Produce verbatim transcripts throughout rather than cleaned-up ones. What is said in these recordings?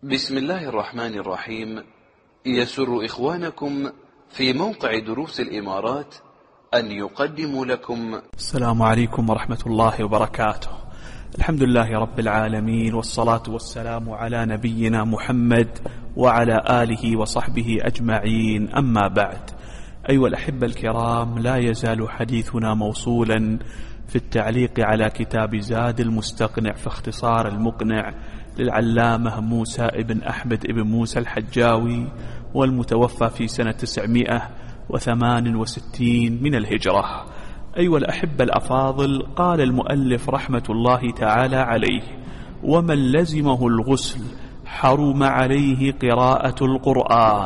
بسم الله الرحمن الرحيم. يسر إخوانكم في موقع دروس الإمارات أن يقدموا لكم السلام عليكم ورحمة الله وبركاته. الحمد لله رب العالمين، والصلاة والسلام على نبينا محمد وعلى آله وصحبه أجمعين، أما بعد. أيها الأحبة الكرام، لا يزال حديثنا موصولا في التعليق على كتاب زاد المستقنع في اختصار المقنع للعلامة موسى ابن أحمد ابن موسى الحجاوي، والمتوفى في سنة تسعمائة وثمان وستين من الهجرة. أيها الأحبة الأفاضل، قال المؤلف رحمة الله تعالى عليه: ومن لزمه الغسل حرم عليه قراءة القرآن،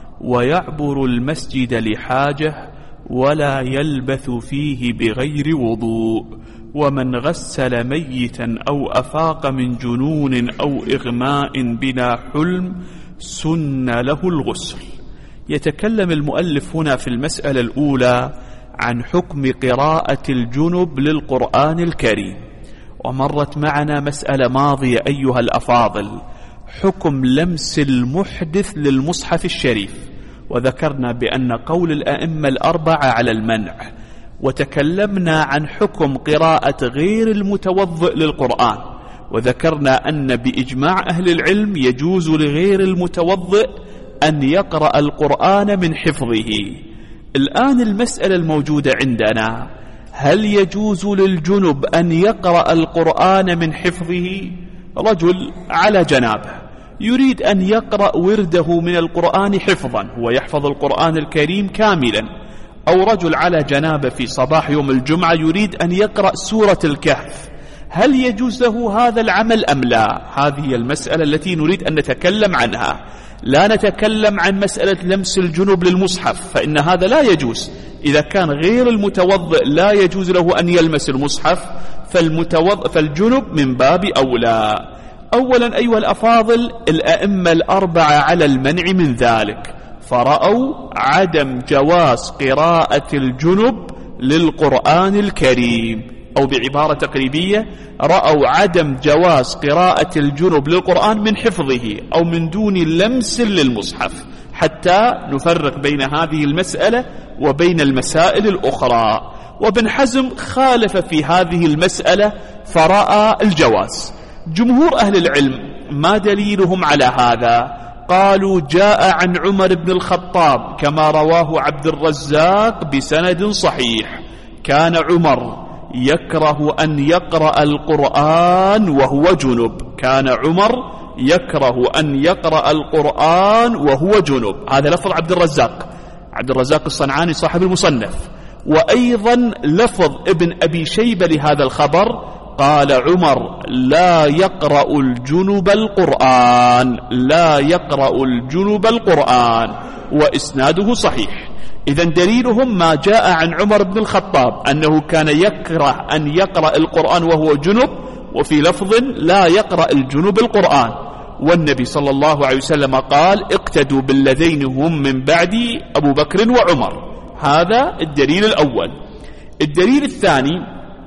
ويعبر المسجد لحاجة، ولا يلبث فيه بغير وضوء. ومن غسل ميتا أو أفاق من جنون أو إغماء بلا حلم سن له الغسل. يتكلم المؤلف هنا في المسألة الأولى عن حكم قراءة الجنب للقرآن الكريم، ومرت معنا مسألة ماضية أيها الأفاضل، حكم لمس المحدث للمصحف الشريف، وذكرنا بأن قول الأئمة الأربعة على المنع، وتكلمنا عن حكم قراءة غير المتوضئ للقرآن، وذكرنا أن بإجماع أهل العلم يجوز لغير المتوضئ أن يقرأ القرآن من حفظه. الآن المسألة الموجودة عندنا: هل يجوز للجنب أن يقرأ القرآن من حفظه؟ رجل على جنابه يريد أن يقرأ ورده من القرآن حفظا، هو يحفظ القرآن الكريم كاملا، أو رجل على جنابه في صباح يوم الجمعة يريد أن يقرأ سورة الكهف، هل يجوز له هذا العمل أم لا؟ هذه المسألة التي نريد أن نتكلم عنها. لا نتكلم عن مسألة لمس الجنب للمصحف، فإن هذا لا يجوز. إذا كان غير المتوضئ لا يجوز له أن يلمس المصحف، فالمتوضئ فالجنب من باب أولى. أولا أيها الأفاضل، الأئمة الأربعة على المنع من ذلك، فرأوا عدم جواز قراءة الجنب للقرآن الكريم، أو بعبارة تقريبية رأوا عدم جواز قراءة الجنب للقرآن من حفظه أو من دون لمس للمصحف، حتى نفرق بين هذه المسألة وبين المسائل الأخرى. وابن حزم خالف في هذه المسألة فرأى الجواز. جمهور أهل العلم ما دليلهم على هذا؟ قالوا: جاء عن عمر بن الخطاب كما رواه عبد الرزاق بسند صحيح، كان عمر يكره أن يقرأ القرآن وهو جنب، كان عمر يكره أن يقرأ القرآن وهو جنب. هذا لفظ عبد الرزاق، عبد الرزاق الصنعاني صاحب المصنف. وأيضا لفظ ابن أبي شيبة لهذا الخبر، قال عمر: لا يقرأ الجنب القرآن، لا يقرأ الجنب القرآن، وإسناده صحيح. إذن دليلهم ما جاء عن عمر بن الخطاب أنه كان يكره أن يقرأ القرآن وهو جنب، وفي لفظ لا يقرأ الجنب القرآن. والنبي صلى الله عليه وسلم قال: اقتدوا بالذين هم من بعدي أبو بكر وعمر. هذا الدليل الأول. الدليل الثاني: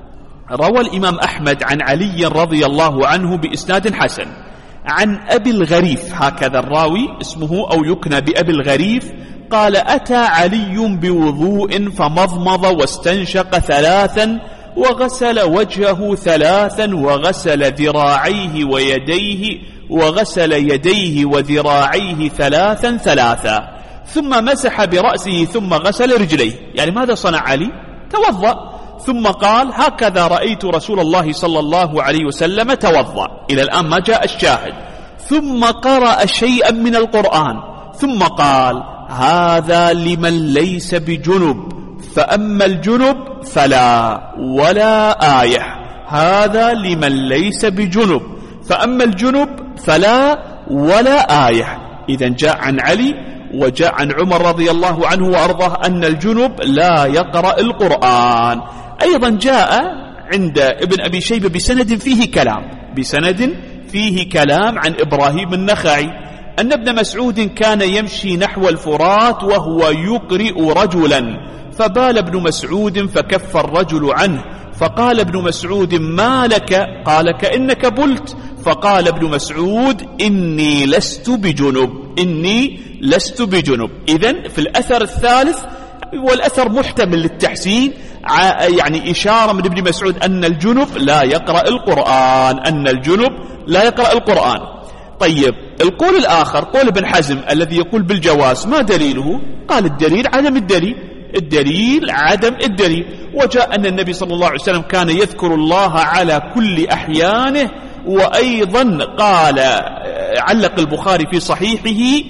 روى الإمام أحمد عن علي رضي الله عنه بإسناد حسن عن أبي الغريف، هكذا الراوي اسمه أو يكنى بأبي الغريف، قال: أتى علي بوضوء فمضمض واستنشق ثلاثا، وغسل وجهه ثلاثا، وغسل ذراعيه ويديه وغسل يديه وذراعيه ثلاثا ثلاثا، ثم مسح برأسه ثم غسل رجليه. يعني ماذا صنع علي؟ توضأ، ثم قال: هكذا رأيت رسول الله صلى الله عليه وسلم توضأ. إلى الآن ما جاء الشاهد. ثم قرأ شيئا من القرآن، ثم قال: هذا لمن ليس بجنب، فأما الجنب فلا ولا آية. هذا لمن ليس بجنب، فأما الجنب فلا ولا آية. إذن جاء عن علي وجاء عن عمر رضي الله عنه وأرضاه أن الجنب لا يقرأ القرآن. أيضا جاء عند ابن أبي شيبة بسند فيه كلام، بسند فيه كلام عن إبراهيم النخعي أن ابن مسعود كان يمشي نحو الفرات وهو يقرئ رجلا، فبال ابن مسعود فكف الرجل عنه، فقال ابن مسعود: ما لك؟ قال: كأنك بلت. فقال ابن مسعود إني لست بجنب إني لست بجنب. إذن في الأثر الثالث والأثر محتمل للتحسين، يعني إشارة من ابن مسعود أن الجنب لا يقرأ القرآن أن الجنب لا يقرأ القرآن. طيب القول الآخر قول ابن حزم الذي يقول بالجواز، ما دليله؟ قال الدليل عدم الدليل الدليل عدم الدليل. وجاء أن النبي صلى الله عليه وسلم كان يذكر الله على كل أحيانه. وأيضا قال علق البخاري في صحيحه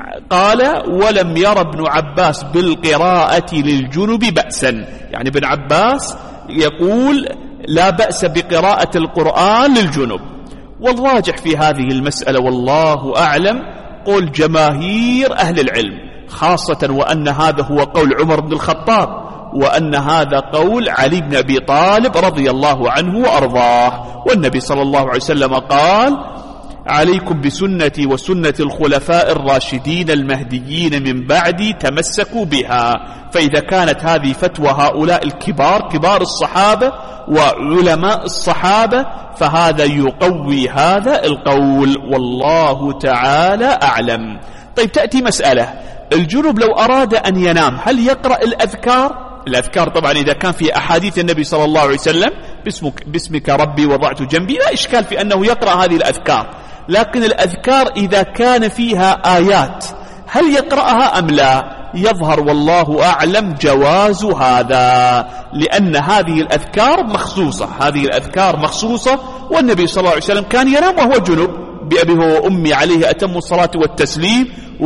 قال ولم ير ابن عباس بالقراءة للجنب بأسا، يعني ابن عباس يقول لا بأس بقراءة القرآن للجنب. والراجح في هذه المسألة والله أعلم قول جماهير أهل العلم، خاصة وأن هذا هو قول عمر بن الخطاب، وأن هذا قول علي بن أبي طالب رضي الله عنه وأرضاه. والنبي صلى الله عليه وسلم قال عليكم بسنتي وسنة الخلفاء الراشدين المهديين من بعدي تمسكوا بها. فإذا كانت هذه فتوى هؤلاء الكبار كبار الصحابة وعلماء الصحابة فهذا يقوي هذا القول والله تعالى أعلم. طيب تأتي مسألة، الجنب لو أراد أن ينام هل يقرأ الأذكار؟ الأذكار طبعا إذا كان في أحاديث النبي صلى الله عليه وسلم باسمك, باسمك ربي وضعت جنبي لا إشكال في أنه يقرأ هذه الأذكار، لكن الأذكار إذا كان فيها آيات هل يقرأها أم لا؟ يظهر والله أعلم جواز هذا، لأن هذه الأذكار مخصوصة هذه الأذكار مخصوصة والنبي صلى الله عليه وسلم كان ينام وهو جنب بأبي وأمي عليه أتم الصلاة والتسليم.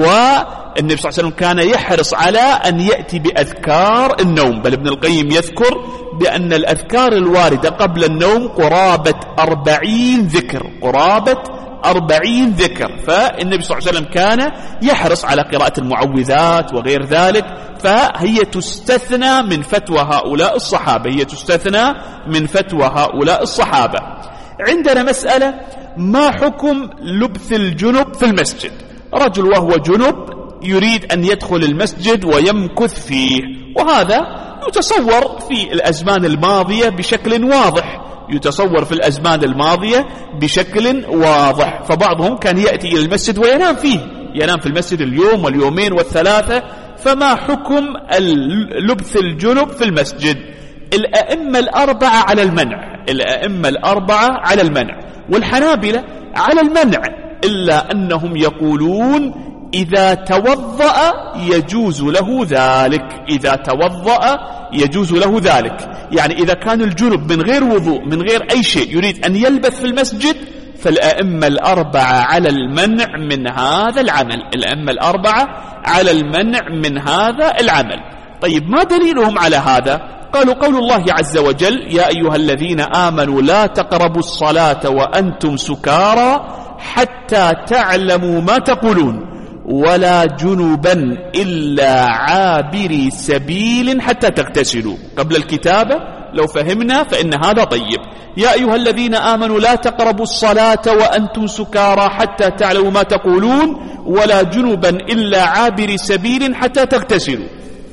والنبي صلى الله عليه وسلم كان يحرص على أن يأتي بأذكار النوم، بل ابن القيم يذكر بأن الأذكار الواردة قبل النوم قرابة أربعين ذكر قرابة أربعين ذكر فالنبي صلى الله عليه وسلم كان يحرص على قراءة المعوذات وغير ذلك، فهي تستثنى من فتوى هؤلاء الصحابة هي تستثنى من فتوى هؤلاء الصحابة. عندنا مسألة، ما حكم لبث الجنب في المسجد؟ رجل وهو جنب يريد أن يدخل المسجد ويمكث فيه، وهذا يتصور في الأزمان الماضية بشكل واضح يتصور في الأزمان الماضية بشكل واضح فبعضهم كان يأتي إلى المسجد وينام فيه ينام في المسجد اليوم واليومين والثلاثة. فما حكم لبث الجنب في المسجد؟ الأئمة الأربعة على المنع الأئمة الأربعة على المنع والحنابلة على المنع، إلا أنهم يقولون إذا توضأ يجوز له ذلك إذا توضأ يجوز له ذلك يعني إذا كان الجنب من غير وضوء من غير أي شيء يريد أن يلبث في المسجد فالأئمة الأربعة على المنع من هذا العمل الأئمة الأربعة على المنع من هذا العمل. طيب ما دليلهم على هذا؟ قالوا قول الله عز وجل يا أيها الذين آمنوا لا تقربوا الصلاة وأنتم سكارى حتى تعلموا ما تقولون ولا جنبا إلا عابري سبيل حتى تغتسلوا. قبل الكتابة لو فهمنا فإن هذا طيب. يا أيها الذين آمنوا لا تقربوا الصلاة وأنتم سكارى حتى تعلموا ما تقولون ولا جنبا إلا عابري سبيل حتى تغتسلوا.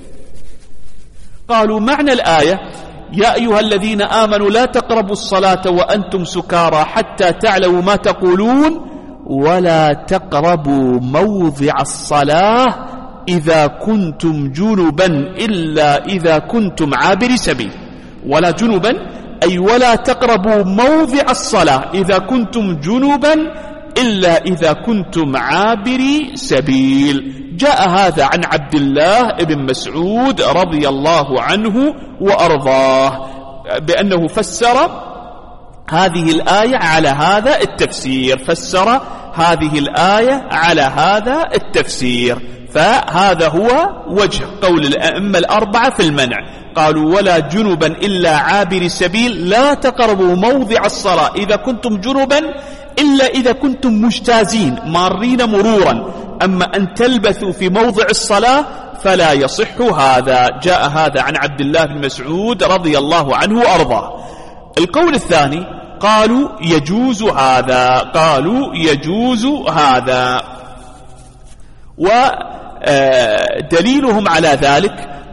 قالوا معنى الآية يا أيها الذين آمنوا لا تقربوا الصلاة وأنتم سكارى حتى تعلموا ما تقولون ولا تقربوا موضع الصلاة إذا كنتم جنبا إلا إذا كنتم عابري سبيل. ولا جنبا أي ولا تقربوا موضع الصلاة إذا كنتم جنبا إلا إذا كنتم عابري سبيل. جاء هذا عن عبد الله بن مسعود رضي الله عنه وأرضاه بأنه فسر هذه الآية على هذا التفسير فسر هذه الآية على هذا التفسير. فهذا هو وجه قول الأئمة الأربعة في المنع. قالوا ولا جنبا إلا عابر سبيل لا تقربوا موضع الصلاة إذا كنتم جنبا إلا إذا كنتم مجتازين مارين مرورا، أما أن تلبثوا في موضع الصلاة فلا يصح هذا. جاء هذا عن عبد الله بن مسعود رضي الله عنه وأرضاه. القول الثاني قالوا يجوز هذا قالوا يجوز هذا ودليلهم على ذلك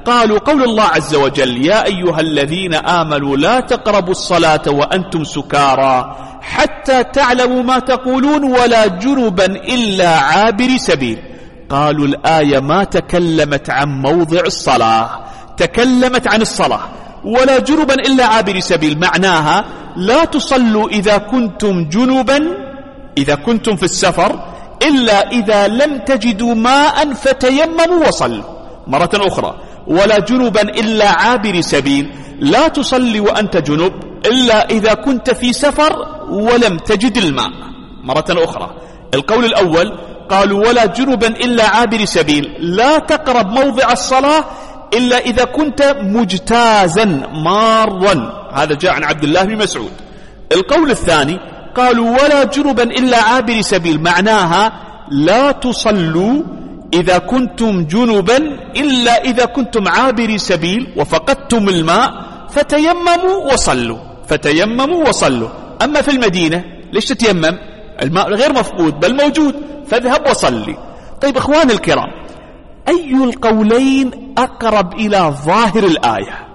قالوا قول الله عز وجل يا أيها الذين آمنوا لا تقربوا الصلاة وأنتم سكارى حتى تعلموا ما تقولون ولا جنبا إلا عابر سبيل. قالوا الآية ما تكلمت عن موضع الصلاة، تكلمت عن الصلاة. ولا جنبا إلا عابر سبيل معناها لا تصلوا إذا كنتم جنبا، إذا كنتم في السفر، إلا إذا لم تجدوا ماء فتيمموا وصلوا. مرة أخرى ولا جنبا إلا عابر سبيل، لا تصلي وأنت جنب إلا إذا كنت في سفر ولم تجد الماء. مرة أخرى القول الأول قالوا ولا جنبا إلا عابر سبيل، لا تقرب موضع الصلاة إلا إذا كنت مجتازا مارا، هذا جاء عن عبد الله بن مسعود. القول الثاني قالوا ولا جنبا إلا عابر سبيل معناها لا تصلوا إذا كنتم جنبا إلا إذا كنتم عابر سبيل وفقدتم الماء فتيمموا وصلوا، فتيمموا وصلوا. أما في المدينة ليش تتيمم؟ الماء غير مفقود بل موجود، فاذهب وصلي. طيب إخواني الكرام، أي القولين أقرب إلى ظاهر الآية؟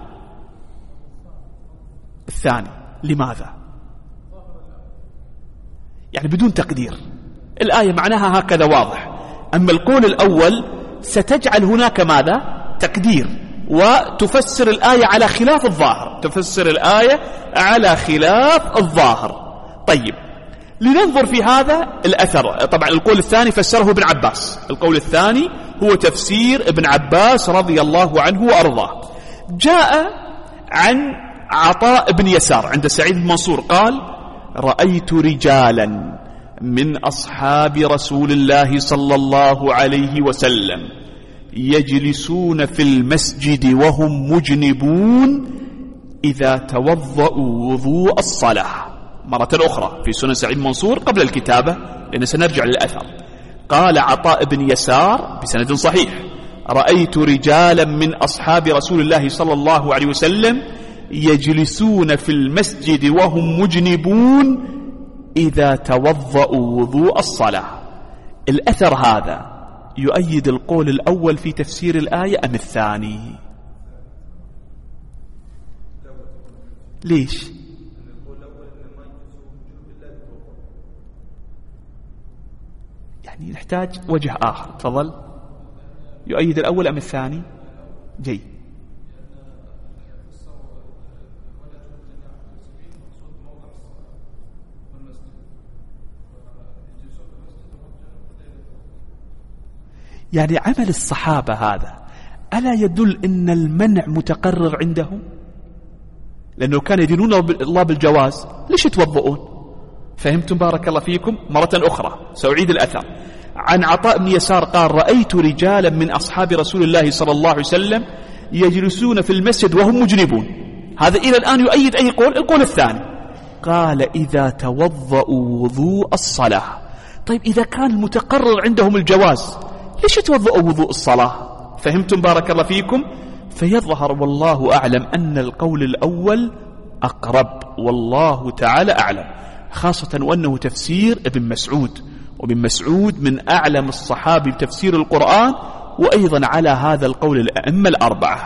الثاني. لماذا؟ يعني بدون تقدير، الآية معناها هكذا واضح. أما القول الأول ستجعل هناك ماذا؟ تقدير، وتفسر الآية على خلاف الظاهر، تفسر الآية على خلاف الظاهر. طيب لننظر في هذا الأثر. طبعا القول الثاني فسره ابن عباس، القول الثاني هو تفسير ابن عباس رضي الله عنه وأرضاه. جاء عن عطاء بن يسار عند سعيد بن منصور قال رأيت رجالا من أصحاب رسول الله صلى الله عليه وسلم يجلسون في المسجد وهم مجنبون إذا توضأوا وضوء الصلاة. مرة أخرى في سنن سعيد منصور قبل الكتابة لأن سنرجع للأثر. قال عطاء بن يسار بسند صحيح رأيت رجالا من أصحاب رسول الله صلى الله عليه وسلم يجلسون في المسجد وهم مجنبون إذا توضأوا وضوء الصلاة. الأثر هذا يؤيد القول الأول في تفسير الآية أم الثاني؟ ليش؟ يعني نحتاج وجه آخر. تفضل. يؤيد الأول أم الثاني؟ جيد. يعني عمل الصحابة هذا ألا يدل أن المنع متقرر عندهم؟ لأنه كان يدينون الله بالجواز، ليش يتوضؤون؟ فهمتم بارك الله فيكم؟ مرة أخرى سأعيد الأثر. عن عطاء بن يسار قال رأيت رجالا من أصحاب رسول الله صلى الله عليه وسلم يجلسون في المسجد وهم مجنبون. هذا إلى الآن يؤيد أي قول؟ القول الثاني. قال إذا توضؤوا وضوء الصلاة. طيب إذا كان المتقرر عندهم الجواز ليش يتوضؤوا وضوء الصلاة؟ فهمتم بارك الله فيكم؟ فيظهر والله أعلم أن القول الأول أقرب والله تعالى أعلم، خاصة وأنه تفسير ابن مسعود، وابن مسعود من أعلم الصحابي بتفسير القرآن، وأيضا على هذا القول الأئمة الأربعة،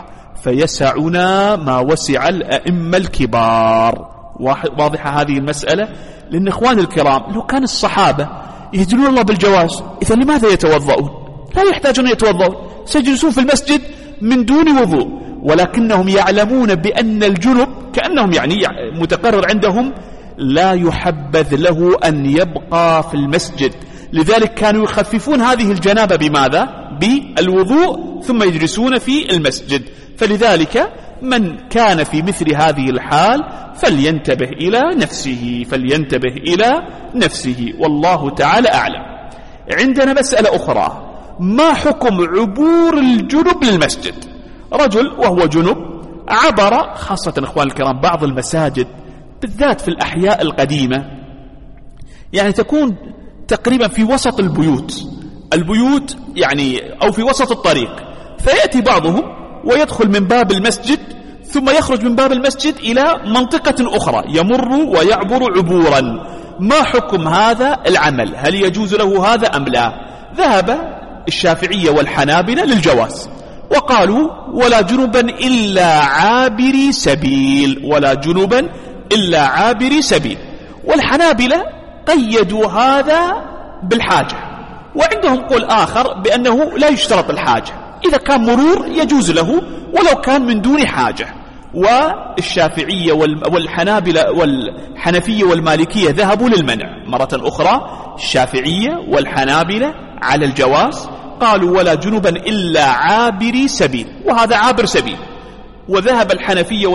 فيسعنا ما وسع الأئمة الكبار. واضحة هذه المسألة؟ لأن إخواني الكرام لو كان الصحابة يهدون الله بالجواز إذا لماذا يتوضؤون؟ لا يحتاجون يتوضؤون، سيجلسون في المسجد من دون وضوء، ولكنهم يعلمون بأن الجنب كأنهم يعني متقرر عندهم لا يحبذ له أن يبقى في المسجد، لذلك كانوا يخففون هذه الجنابة بماذا؟ بالوضوء ثم يجلسون في المسجد. فلذلك من كان في مثل هذه الحال فلينتبه إلى نفسه، فلينتبه إلى نفسه والله تعالى أعلم. عندنا مسألة أخرى، ما حكم عبور الجنب للمسجد؟ رجل وهو جنب عبر، خاصة إخوان الكرام بعض المساجد بالذات في الأحياء القديمة يعني تكون تقريبا في وسط البيوت، البيوت يعني أو في وسط الطريق، فيأتي بعضهم ويدخل من باب المسجد ثم يخرج من باب المسجد إلى منطقة أخرى، يمر ويعبر عبورا. ما حكم هذا العمل؟ هل يجوز له هذا أم لا؟ ذهب الشافعية والحنابلة للجواز، وقالوا ولا جنبا إلا عابري سبيل، ولا جنبا إلا عابري سبيل. والحنابلة قيدوا هذا بالحاجة، وعندهم قول آخر بأنه لا يشترط الحاجة، إذا كان مرور يجوز له ولو كان من دون حاجة. والشافعية والحنابلة والحنفية والمالكية ذهبوا للمنع مرة أخرى. الشافعية والحنابلة على الجواز، قالوا ولا جنبا إلا عابري سبيل، وهذا عابر سبيل. وذهب الحنفية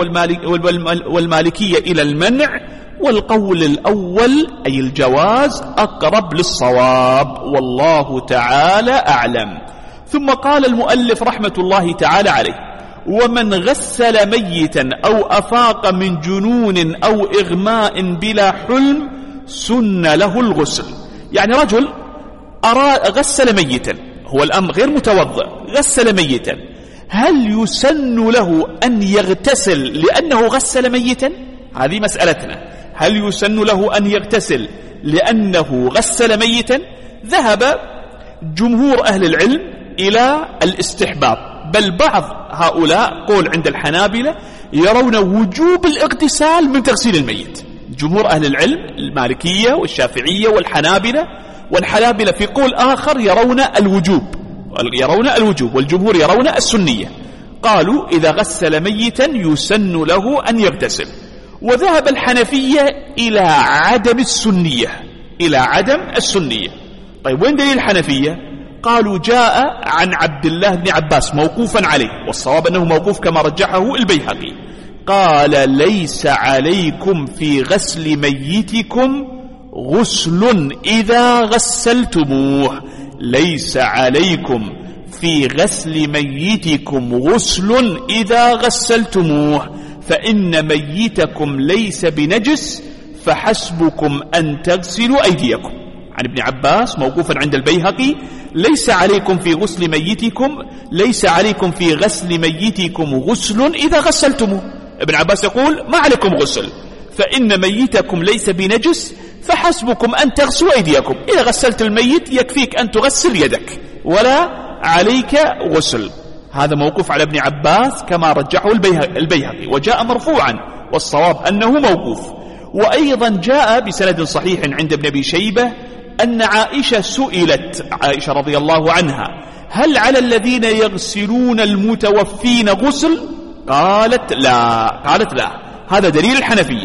والمالكية إلى المنع، والقول الأول أي الجواز أقرب للصواب، والله تعالى أعلم. ثم قال المؤلف رحمة الله تعالى عليه: ومن غسل ميتا أو أفاق من جنون أو إغماء بلا حلم سن له الغسل. يعني رجل أرى غسل ميتا، هو الآن غير متوضئ، غسل ميتا، هل يسن له أن يغتسل لأنه غسل ميتا؟ هذه مسألتنا، هل يسن له أن يغتسل لأنه غسل ميتا؟ ذهب جمهور أهل العلم إلى الاستحباب، بل بعض هؤلاء قول عند الحنابلة يرون وجوب الاغتسال من تغسيل الميت. جمهور أهل العلم المالكية والشافعية والحنابلة، والحنابلة في قول آخر يرون الوجوب، يرون الوجوب والجمهور يرون السنية. قالوا إذا غسل ميتا يسن له أن يغتسل. وذهب الحنفية إلى عدم السنية، إلى عدم السنية. طيب وين دليل الحنفية؟ قالوا جاء عن عبد الله بن عباس موقوفا عليه، والصواب أنه موقوف كما رجحه البيهقي، قال ليس عليكم في غسل ميتكم غسل إذا غسلتموه، ليس عليكم في غسل ميتكم غسل إذا غسلتموه، فإن ميتكم ليس بنجس فحسبكم أن تغسلوا أيديكم. عن ابن عباس موقوفا عند البيهقي: ليس عليكم في غسل ميتكم ليس عليكم في غسل ميتكم غسل إذا غسلتموه. ابن عباس يقول ما عليكم غسل، فإن ميتكم ليس بنجس فحسبكم أن تغسلوا أيديكم. إذا غسلت الميت يكفيك أن تغسل يدك ولا عليك غسل. هذا موقوف على ابن عباس كما رجحه البيهقي، وجاء مرفوعا، والصواب أنه موقوف. وأيضا جاء بسند صحيح عند ابن أبي شيبة أن عائشة سئلت، عائشة رضي الله عنها: هل على الذين يغسلون المتوفين غسل؟ قالت لا، قالت لا. هذا دليل الحنفية.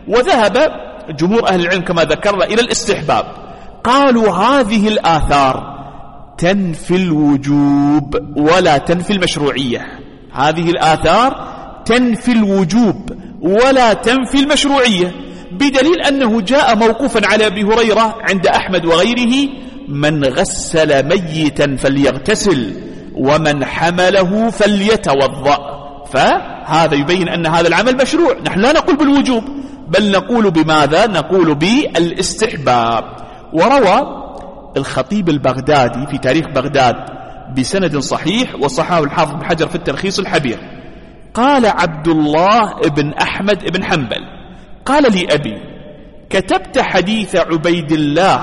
وذهب جمهور أهل العلم كما ذكرنا إلى الاستحباب، قالوا هذه الآثار تنفي الوجوب ولا تنفي المشروعية. هذه الآثار تنفي الوجوب ولا تنفي المشروعية، بدليل أنه جاء موقوفا على أبي هريرة عند أحمد وغيره: من غسل ميتا فليغتسل ومن حمله فليتوضأ. فهذا يبين أن هذا العمل مشروع. نحن لا نقول بالوجوب، بل نقول بماذا؟ نقول بالاستحباب. وروى الخطيب البغدادي في تاريخ بغداد بسند صحيح، وصححه الحافظ بن حجر في التلخيص الحبير، قال عبد الله بن أحمد بن حنبل: قال لي أبي: كتبت حديث عبيد الله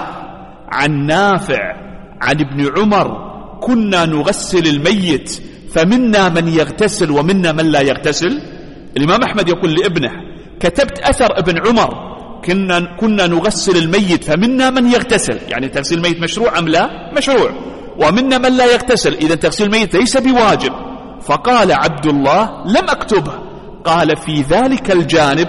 عن نافع عن ابن عمر كنا نغسل الميت فمنا من يغتسل ومنا من لا يغتسل. الإمام أحمد يقول لابنه: كتبت أثر ابن عمر كنا, كنا نغسل الميت فمنا من يغتسل، يعني تغسيل الميت مشروع أم لا؟ مشروع. ومنا من لا يغتسل، إذا تغسيل الميت ليس بواجب. فقال عبد الله: لم أكتبه. قال: في ذلك الجانب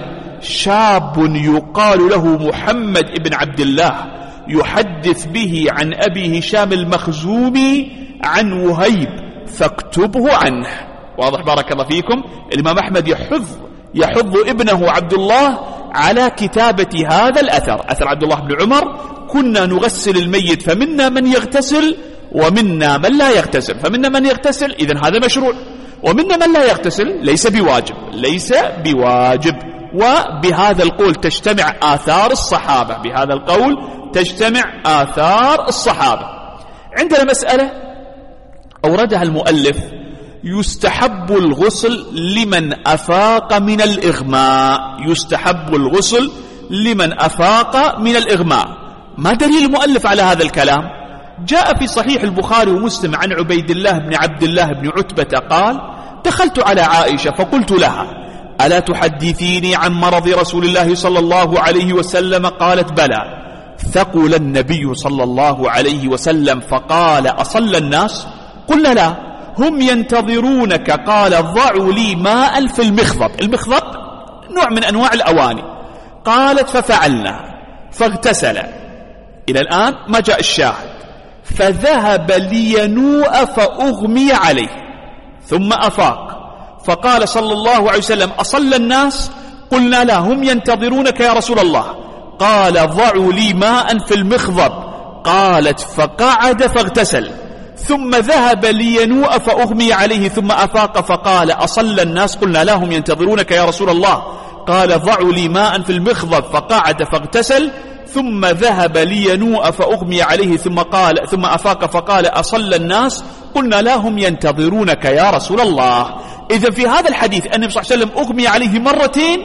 شاب يقال له محمد بن عبد الله يحدث به عن أبي هشام المخزومي عن وهيب فاكتبه عنه. واضح بارك الله فيكم؟ الإمام أحمد يحض يحض ابنه عبد الله على كتابة هذا الأثر، أثر عبد الله بن عمر: كنا نغسل الميت فمنا من يغتسل ومنا من لا يغتسل، فمنا من يغتسل إذن هذا مشروع، ومنا من لا يغتسل ليس بواجب، ليس بواجب. وبهذا القول تجتمع آثار الصحابة، بهذا القول تجتمع آثار الصحابة. عندنا مسألة أوردها المؤلف: يستحب الغسل لمن أفاق من الإغماء. يستحب الغسل لمن أفاق من الإغماء. ما دليل المؤلف على هذا الكلام؟ جاء في صحيح البخاري ومسلم عن عبيد الله بن عبد الله بن عتبة قال: دخلت على عائشة فقلت لها: ألا تحدثيني عن مرض رسول الله صلى الله عليه وسلم؟ قالت: بلى. ثقل النبي صلى الله عليه وسلم فقال: أصلى الناس؟ قلنا: لا، هم ينتظرونك. قال: ضعوا لي ماء في المخضب. المخضب نوع من أنواع الأواني. قالت: ففعلنا فاغتسل. إلى الآن ما جاء الشاهد. فذهب لينوء فأغمي عليه ثم أفاق فقال صلى الله عليه وسلم: أصلى الناس؟ قلنا: لا، هم ينتظرونك يا رسول الله. قال: ضعوا لي ماء في المخضب. قالت: فقعد فاغتسل ثم ذهب لينوء فأغمي عليه ثم أفاق فقال: أصلى الناس؟ قلنا: لا، هم ينتظرونك يا رسول الله. قال: ضعوا لي ماء في المخضب. فقعد فاغتسل ثم ذهب لينوء فأغمي عليه ثم قال ثم أفاق فقال: أصلى الناس؟ قلنا: لا، هم ينتظرونك يا رسول الله. إذا في هذا الحديث أن النبي صلى الله عليه وسلم أغمي عليه مرتين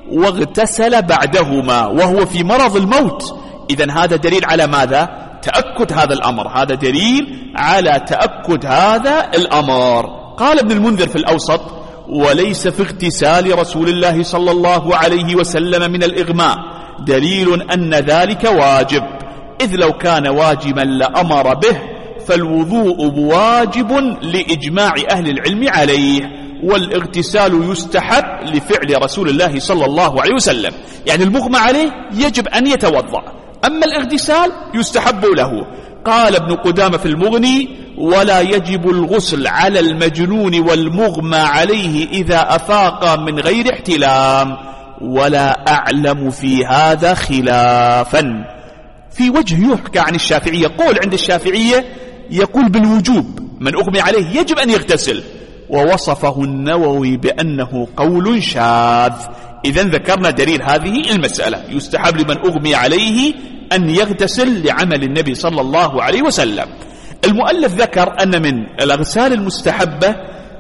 واغتسل بعدهما وهو في مرض الموت. إذن هذا دليل على ماذا؟ تأكد هذا الأمر. هذا دليل على تأكد هذا الأمر. قال ابن المنذر في الأوسط: وليس في اغتسال رسول الله صلى الله عليه وسلم من الإغماء دليل أن ذلك واجب، إذ لو كان واجبا لأمر به، فالوضوء واجب لإجماع أهل العلم عليه، والاغتسال يستحب لفعل رسول الله صلى الله عليه وسلم. يعني المغمى عليه يجب أن يتوضأ، أما الاغتسال يستحب له. قال ابن قدامة في المغني: ولا يجب الغسل على المجنون والمغمى عليه إذا أفاق من غير احتلام، ولا أعلم في هذا خلافا. في وجه يحكى عن الشافعية، قول عند الشافعية يقول بالوجوب، من أغمي عليه يجب أن يغتسل، ووصفه النووي بأنه قول شاذ. إذن ذكرنا دليل هذه المسألة، يستحب لمن أغمي عليه أن يغتسل لعمل النبي صلى الله عليه وسلم. المؤلف ذكر أن من الأغسال المستحبة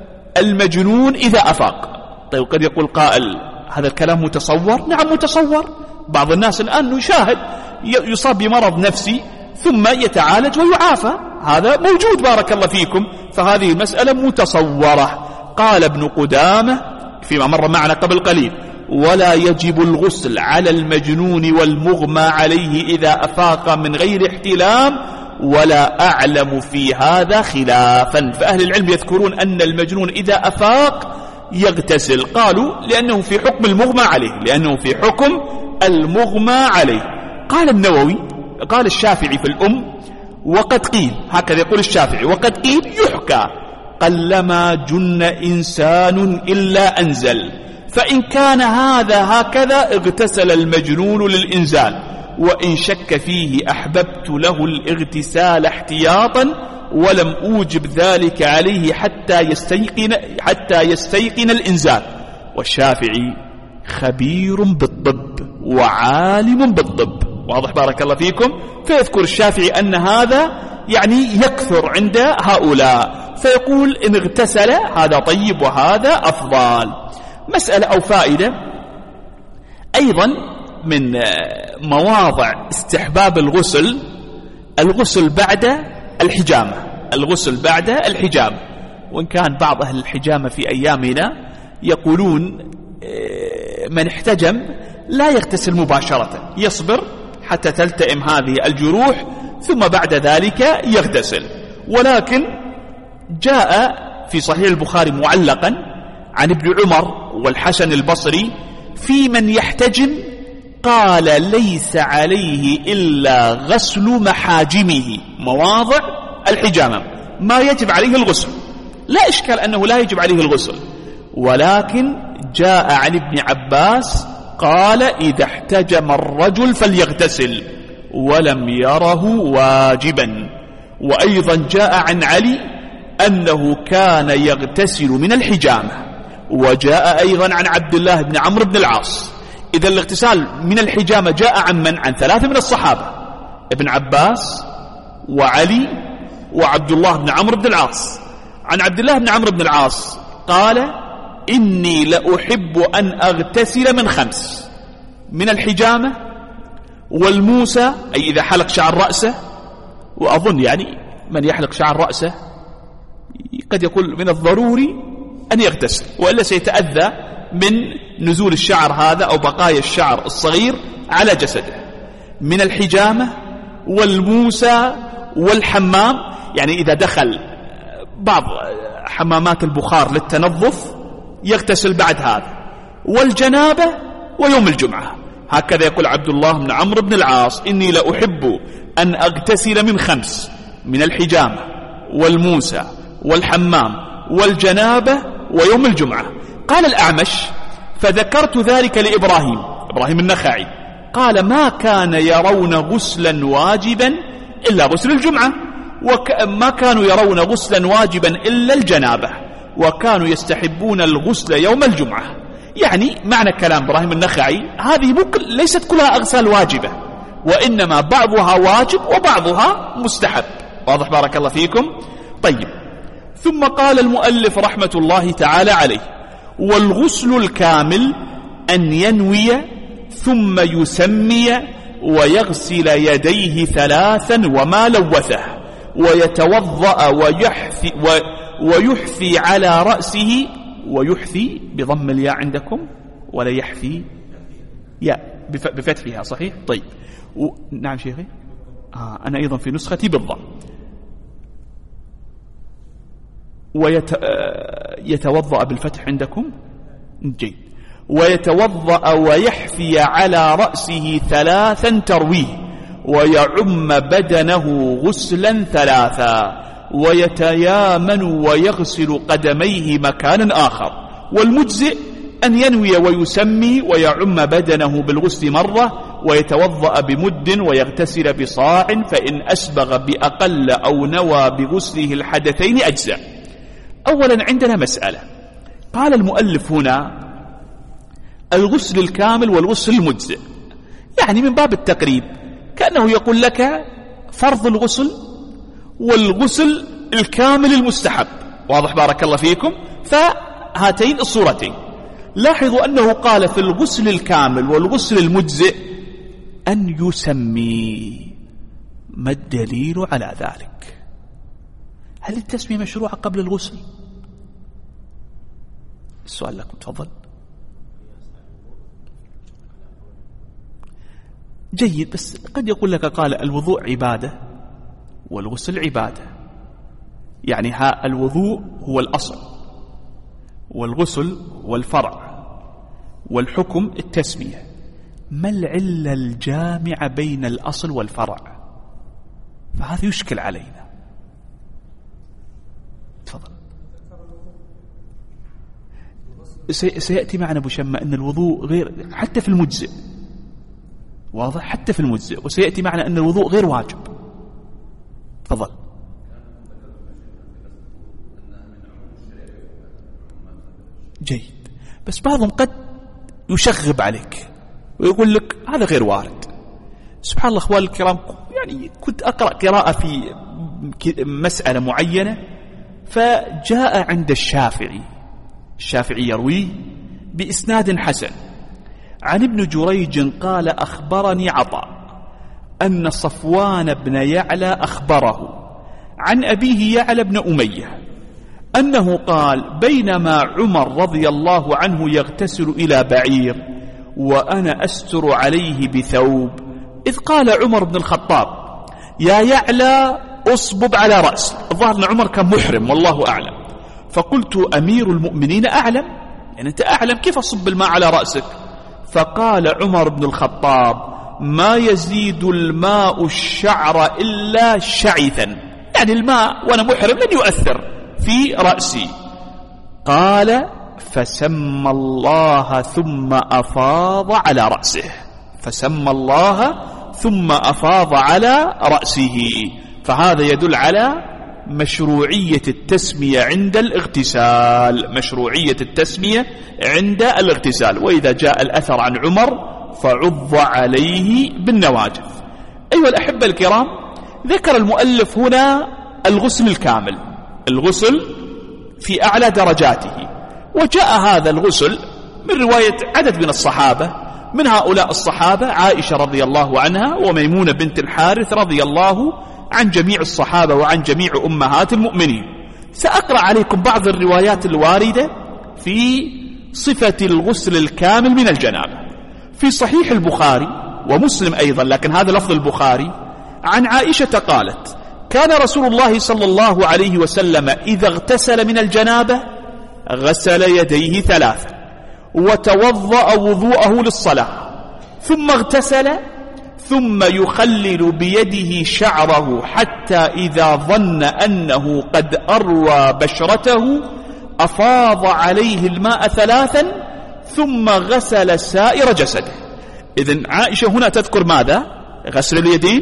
المجنون إذا أفاق. طيب قد يقول قائل: هذا الكلام متصور؟ نعم متصور. بعض الناس الآن نشاهد يصاب بمرض نفسي ثم يتعالج ويعافى، هذا موجود بارك الله فيكم، فهذه المسألة متصورة. قال ابن قدامة فيما مر معنا قبل قليل: ولا يجب الغسل على المجنون والمغمى عليه إذا أفاق من غير احتلام، ولا أعلم في هذا خلافا. فأهل العلم يذكرون أن المجنون إذا أفاق يغتسل، قالوا لأنه في حكم المغمى عليه، لأنه في حكم المغمى عليه. قال النووي، قال الشافعي في الأم: وقد قيل، هكذا يقول الشافعي، وقد قيل يحكى: قلما جن إنسان إلا أنزل، فإن كان هذا هكذا اغتسل المجنون للإنزال، وإن شك فيه أحببت له الاغتسال احتياطا، ولم أوجب ذلك عليه حتى يستيقن, حتى يستيقن الإنزال. والشافعي خبير بالطب وعالم بالطب، واضح بارك الله فيكم. فيذكر الشافعي أن هذا يعني يكثر عند هؤلاء، فيقول إن اغتسل هذا طيب وهذا أفضل. مسألة أو فائدة أيضا من مواضع استحباب الغسل، الغسل بعد الحجامة، الغسل بعد الحجامة. وإن كان بعض أهل الحجامة في أيامنا يقولون من احتجم لا يغتسل مباشرة، يصبر حتى تلتئم هذه الجروح ثم بعد ذلك يغتسل. ولكن جاء في صحيح البخاري معلقا عن ابن عمر والحسن البصري في من يحتجم، قال: ليس عليه إلا غسل محاجمه، مواضع الحجامة ما يجب عليه الغسل، لا إشكال أنه لا يجب عليه الغسل. ولكن جاء عن ابن عباس قال: إذا احتجم الرجل فليغتسل، ولم يره واجبا. وأيضا جاء عن علي أنه كان يغتسل من الحجامة. وجاء أيضا عن عبد الله بن عمرو بن العاص. إذا الاغتسال من الحجامة جاء عن من؟ عن ثلاثة من الصحابة: ابن عباس وعلي وعبد الله بن عمرو بن العاص. عن عبد الله بن عمرو بن العاص قال: إني لأحب أن أغتسل من خمس: من الحجامة، والموسى أي إذا حلق شعر رأسه، وأظن يعني من يحلق شعر رأسه قد يقول من الضروري أن يغتسل، وإلا سيتأذى من نزول الشعر هذا أو بقايا الشعر الصغير على جسده. من الحجامة والموسى والحمام، يعني إذا دخل بعض حمامات البخار للتنظف يغتسل بعد هذا، والجنابة ويوم الجمعة. هكذا يقول عبد الله بن عمرو بن العاص: إني لأحب أن أغتسل من خمس: من الحجامة والموسى والحمام والجنابة ويوم الجمعة. قال الأعمش: فذكرت ذلك لإبراهيم إبراهيم النخعي، قال: ما كان يرون غسلا واجبا إلا غسل الجمعة، وما كانوا يرون غسلا واجبا إلا الجنابة، وكانوا يستحبون الغسل يوم الجمعة. يعني معنى كلام إبراهيم النخعي هذه ليست كلها أغسال واجبة، وإنما بعضها واجب وبعضها مستحب. واضح؟ بارك الله فيكم. طيب، ثم قال المؤلف رحمة الله تعالى عليه: والغسل الكامل أن ينوي ثم يسمي ويغسل يديه ثلاثا وما لوثه، ويتوضأ ويحثي, ويحثي على رأسه. ويحثي بضم الياء عندكم ولا يحثي؟ يا بفتحها صحيح؟ طيب و... نعم شيخي. آه أنا أيضا في نسختي بالضم. ويتوضأ ويت... بالفتح عندكم جيد. ويتوضأ ويحثي على رأسه ثلاثا ترويه، ويعم بدنه غسلا ثلاثا، ويتيامن ويغسل قدميه مكانا آخر. والمجزئ أن ينوي ويسمي ويعم بدنه بالغسل مرة، ويتوضأ بمد ويغتسل بصاع، فإن أسبغ بأقل أو نوى بغسله الحدثين أجزاء. أولا عندنا مسألة، قال المؤلف هنا الغسل الكامل والغسل المجزئ، يعني من باب التقريب كأنه يقول لك فرض الغسل والغسل الكامل المستحب. واضح؟ بارك الله فيكم. فهاتين الصورتين، لاحظوا أنه قال في الغسل الكامل والغسل المجزئ أن يسمي. ما الدليل على ذلك؟ هل التسمية مشروعة قبل الغسل؟ السؤال لكم، تفضل. جيد، بس قد يقول لك قال الوضوء عبادة والغسل عبادة، يعني ها الوضوء هو الأصل والغسل هو الفرع والحكم التسمية. ما العلة الجامعة بين الأصل والفرع؟ فهذا يشكل علينا. تفضل. سيأتي معنا أبو شمة أن الوضوء غير حتى في المجزئ. واضح؟ حتى في المجزئ. وسيأتي معنا أن الوضوء غير واجب. تفضل. جيد، بس بعضهم قد يشغب عليك ويقول لك هذا غير وارد. سبحان الله أخوان الكرام، يعني كنت أقرأ قراءة في مسألة معينة، فجاء عند الشافعي الشافعي يرويه بإسناد حسن عن ابن جريج قال: أخبرني عطاء أن صفوان بن يعلى أخبره عن أبيه يعلى بن أمية أنه قال: بينما عمر رضي الله عنه يغتسل إلى بعير وأنا أستر عليه بثوب، إذ قال عمر بن الخطاب: يا يعلى أصبب على رأسي. الظاهر أن عمر كان محرم والله أعلم. فقلت: أمير المؤمنين أعلم، يعني أنت أعلم، كيف أصب الماء على رأسك؟ فقال عمر بن الخطاب: ما يزيد الماء الشعر إلا شعثا، يعني الماء وأنا محرم لن يؤثر في رأسي. قال: فسمى الله ثم أفاض على رأسه. فسمى الله ثم أفاض على رأسه. فهذا يدل على مشروعية التسمية عند الاغتسال، مشروعية التسمية عند الاغتسال. وإذا جاء الأثر عن عمر فعض عليه بالنواجذ. أيها الأحبة الكرام، ذكر المؤلف هنا الغسل الكامل، الغسل في أعلى درجاته، وجاء هذا الغسل من رواية عدد من الصحابة. من هؤلاء الصحابة عائشة رضي الله عنها، وميمونة بنت الحارث رضي الله عن جميع الصحابة وعن جميع أمهات المؤمنين. سأقرأ عليكم بعض الروايات الواردة في صفة الغسل الكامل من الجنابة. في صحيح البخاري ومسلم أيضا، لكن هذا لفظ البخاري، عن عائشة قالت: كان رسول الله صلى الله عليه وسلم إذا اغتسل من الجنابة غسل يديه ثلاثا وتوضأ وضوءه للصلاة، ثم اغتسل، ثم يخلل بيده شعره حتى إذا ظن أنه قد أروى بشرته أفاض عليه الماء ثلاثا ثم غسل سائر جسده. إذن عائشة هنا تذكر ماذا؟ غسل اليدين،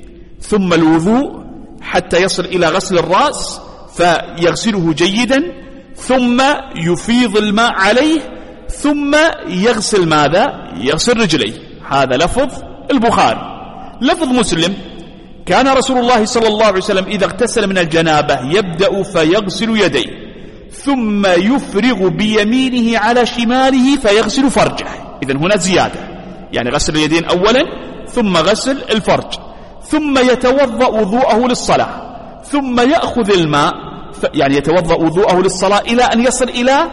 ثم الوضوء حتى يصل إلى غسل الرأس فيغسله جيدا، ثم يفيض الماء عليه، ثم يغسل ماذا؟ يغسل رجليه. هذا لفظ البخاري. لفظ مسلم: كان رسول الله صلى الله عليه وسلم إذا اغتسل من الجنابة يبدأ فيغسل يديه، ثم يفرغ بيمينه على شماله فيغسل فرجه. إذن هنا زيادة، يعني غسل اليدين أولا ثم غسل الفرج، ثم يتوضأ وضوءه للصلاة، ثم يأخذ الماء، يعني يتوضأ وضوءه للصلاة إلى أن يصل إلى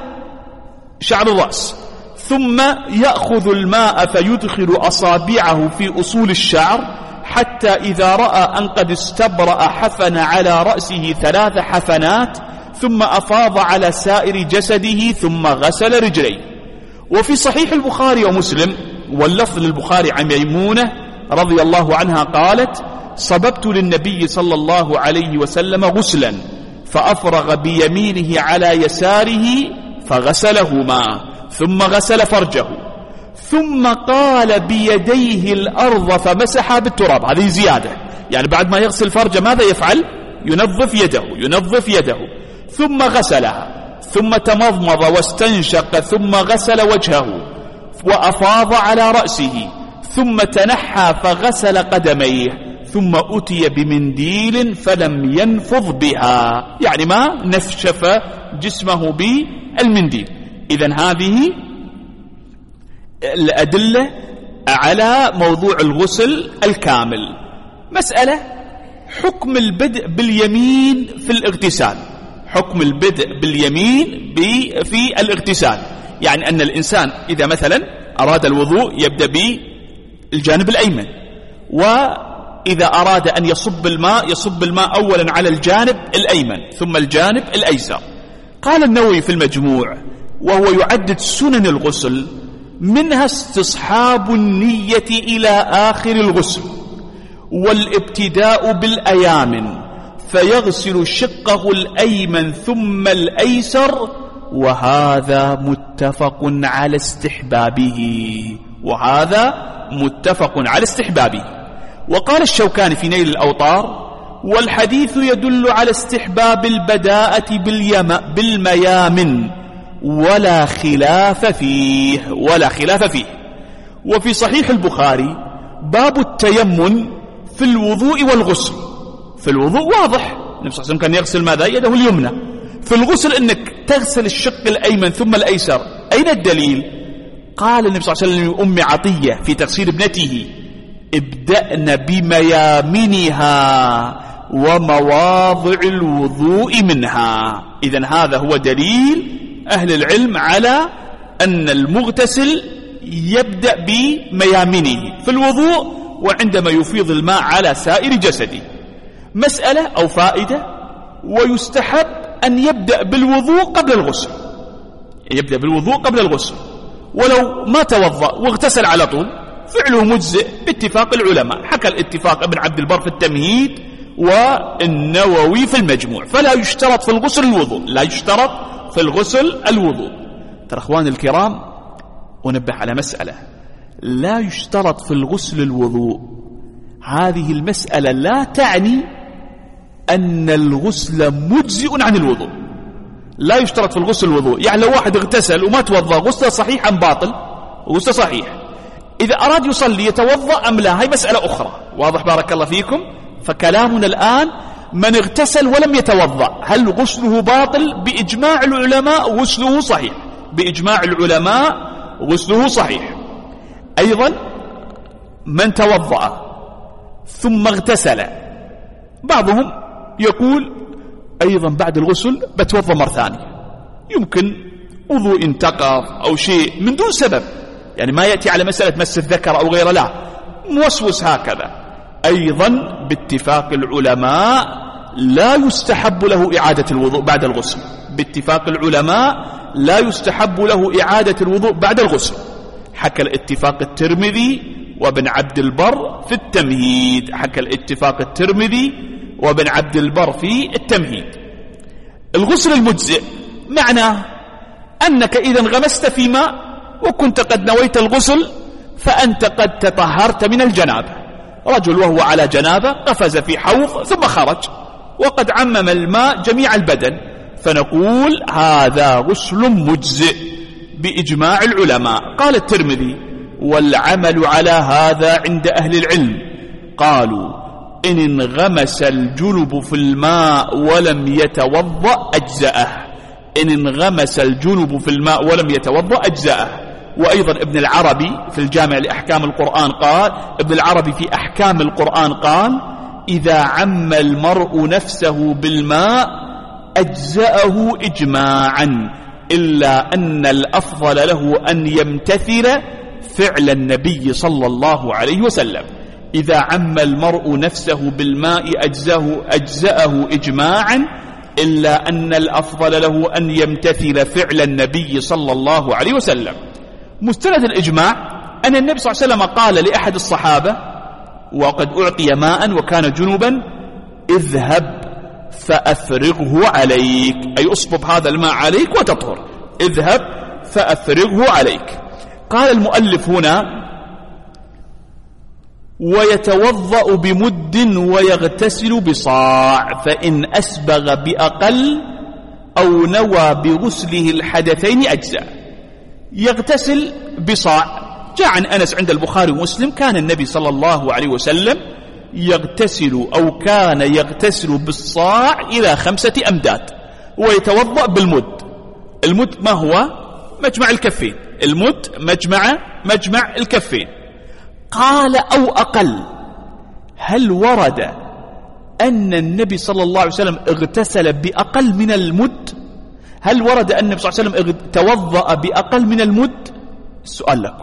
شعر الرأس، ثم يأخذ الماء فيدخل أصابعه في أصول الشعر حتى إذا رأى أن قد استبرأ حفن على رأسه ثلاث حفنات، ثم أفاض على سائر جسده، ثم غسل رجليه. وفي صحيح البخاري ومسلم، واللفظ للبخاري عن ميمونة رضي الله عنها قالت: صببت للنبي صلى الله عليه وسلم غسلا فأفرغ بيمينه على يساره فغسلهما، ثم غسل فرجه، ثم قال بيديه الأرض فمسح بالتراب. هذه زيادة، يعني بعد ما يغسل فرجه ماذا يفعل؟ ينظف يده ينظف يده ثم غسلها، ثم تمضمض واستنشق، ثم غسل وجهه وأفاض على رأسه، ثم تنحى فغسل قدميه، ثم أتي بمنديل فلم ينفض بها، يعني ما نشف جسمه بالمنديل. إذن هذه الأدلة على موضوع الغسل الكامل. مسألة: حكم البدء باليمين في الاغتسال. حكم البدء باليمين في الاغتسال، يعني أن الإنسان إذا مثلا أراد الوضوء يبدأ بالجانب الأيمن، وإذا أراد أن يصب الماء يصب الماء أولا على الجانب الأيمن ثم الجانب الأيسر. قال النووي في المجموع وهو يعدد سنن الغسل، منها استصحاب النية إلى آخر الغسل، والابتداء بالأيامن، فيغسل شقه الأيمن ثم الأيسر، وهذا متفق على استحبابه وهذا متفق على استحبابه. وقال الشوكاني في نيل الأوطار: والحديث يدل على استحباب البداءة بالميامن ولا خلاف فيه ولا خلاف فيه. وفي صحيح البخاري باب التيمم في الوضوء والغسل. في الوضوء واضح، النبي صلى الله عليه وسلم كان يغسل ماذا؟ يده اليمنى. في الغسل انك تغسل الشق الايمن ثم الايسر، اين الدليل؟ قال النبي صلى الله عليه وسلم لأم عطية في تغسيل ابنته: ابدأن بميامنها ومواضع الوضوء منها. إذن هذا هو دليل أهل العلم على أن المغتسل يبدأ بميامنه في الوضوء وعندما يفيض الماء على سائر جسده. مسألة أو فائدة: ويستحب أن يبدأ بالوضوء قبل الغسل، يبدأ بالوضوء قبل الغسل، ولو ما توضأ واغتسل على طول فعله مجزئ باتفاق العلماء. حكى الاتفاق ابن عبد البر في التمهيد والنووي في المجموع. فلا يشترط في الغسل الوضوء، لا يشترط في الغسل الوضوء. ترى أخواني الكرام، أنبه على مسألة: لا يشترط في الغسل الوضوء. هذه المسألة لا تعني أن الغسل مجزئ عن الوضوء. لا يشترط في الغسل الوضوء، يعني لو واحد اغتسل وما توضأ غسله صحيح أم باطل؟ غسله صحيح. إذا أراد يصلي يتوضأ أم لا؟ هاي مسألة أخرى. واضح بارك الله فيكم؟ فكلامنا الآن من اغتسل ولم يتوضأ هل غسله باطل؟ بإجماع العلماء غسله صحيح، بإجماع العلماء غسله صحيح. أيضا من توضأ ثم اغتسل بعضهم يقول أيضا بعد الغسل بتوضأ مرة ثانية، يمكن وضوء انتقض أو شيء من دون سبب، يعني ما يأتي على مسألة مس الذكر أو غيره، لا موسوس هكذا. أيضا باتفاق العلماء لا يستحب له إعادة الوضوء بعد الغسل، باتفاق العلماء لا يستحب له إعادة الوضوء بعد الغسل. حكى الاتفاق الترمذي وابن عبد البر في التمهيد، حكى الاتفاق الترمذي وابن عبد البر في التمهيد. الغسل المجزئ معناه أنك إذا انغمست في ماء وكنت قد نويت الغسل فأنت قد تطهرت من الجنابة. رجل وهو على جنابة قفز في حوض ثم خرج وقد عمم الماء جميع البدن، فنقول هذا غسل مجزئ بإجماع العلماء. قال الترمذي: والعمل على هذا عند أهل العلم، قالوا إن انغمس الجنب في الماء ولم يتوضأ أجزأه، إن انغمس الجنب في الماء ولم يتوضأ أجزأه. وأيضا ابن العربي في الجامع لأحكام القرآن قال، ابن العربي في أحكام القرآن قال: إذا عم المرء نفسه بالماء أجزأه إجماعا، إلا أن الأفضل له أن يمتثل فعل النبي صلى الله عليه وسلم. إذا عم المرء نفسه بالماء أجزأه, أجزأه إجماعا، إلا أن الأفضل له أن يمتثل فعل النبي صلى الله عليه وسلم. مستند الإجماع أن النبي صلى الله عليه وسلم قال لأحد الصحابة وقد أعطي ماء وكان جنبا: اذهب فأفرغه عليك، أي أصبب هذا الماء عليك وتطهر، اذهب فأفرغه عليك. قال المؤلف هنا: ويتوضأ بمد ويغتسل بصاع، فإن أسبغ بأقل أو نوى بغسله الحدثين أجزاء. يغتسل بصاع، جاء عن أنس عند البخاري ومسلم: كان النبي صلى الله عليه وسلم يغتسل أو كان يغتسل بالصاع إلى خمسة أمداد، ويتوضأ بالمد. المد ما هو؟ مجمع الكفين، المد مجمع مجمع الكفين. قال أو أقل. هل ورد أن النبي صلى الله عليه وسلم اغتسل بأقل من المد؟ هل ورد أن النبي صلى الله عليه وسلم توضأ بأقل من المد؟ السؤال لكم.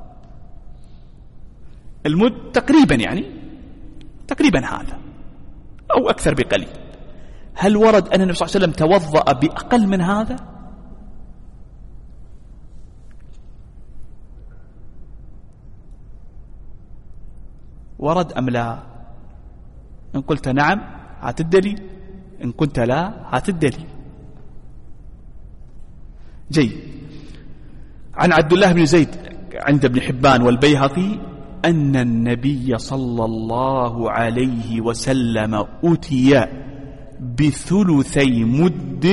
المد تقريبا يعني تقريبا هذا أو أكثر بقليل. هل ورد أن النبي صلى الله عليه وسلم توضأ بأقل من هذا؟ ورد أم لا؟ إن قلت نعم هات الدليل، إن قلت لا هات الدليل. جيد. عن عبد الله بن زيد عند ابن حبان والبيهقي أن النبي صلى الله عليه وسلم أتي بثلثي مد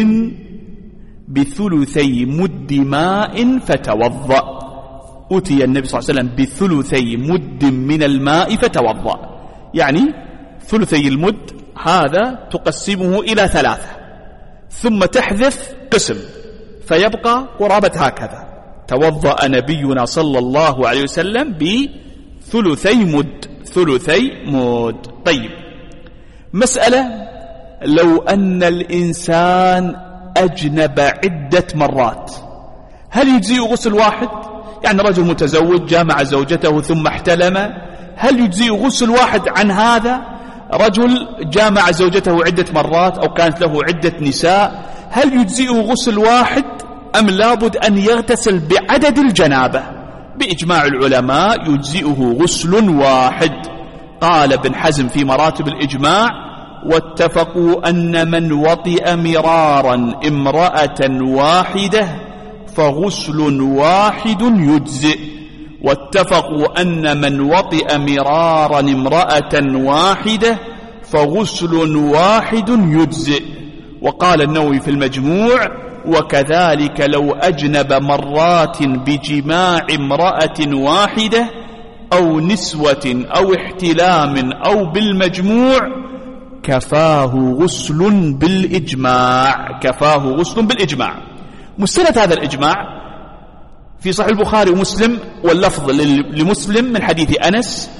بثلثي مد ماء فتوضأ. أتي النبي صلى الله عليه وسلم بثلثي مد من الماء فتوضأ، يعني ثلثي المد هذا تقسمه إلى ثلاثة ثم تحذف قسم فيبقى قرابة هكذا. توضأ نبينا صلى الله عليه وسلم بثلثي مد، ثلثي مد. طيب، مسألة: لو أن الإنسان أجنب عدة مرات هل يجزئ غسل واحد؟ يعني رجل متزوج جامع زوجته ثم احتلم، هل يجزئ غسل واحد عن هذا؟ رجل جامع زوجته عدة مرات أو كانت له عدة نساء، هل يجزئ غسل واحد أم لابد أن يغتسل بعدد الجنابة؟ بإجماع العلماء يجزئه غسل واحد. قال ابن حزم في مراتب الإجماع: واتفقوا أن من وطئ مرارا امرأة واحدة فغسل واحد يجزئ. واتفقوا أن من وطئ مرارا امرأة واحدة فغسل واحد يجزئ. وقال النووي في المجموع: وكذلك لو أجنب مرات بجماع امرأة واحدة أو نسوة أو احتلام أو بالمجموع كفاه غسل بالإجماع، كفاه غسل بالإجماع. مستند هذا الإجماع في صحيح البخاري ومسلم، واللفظ لمسلم من حديث أنس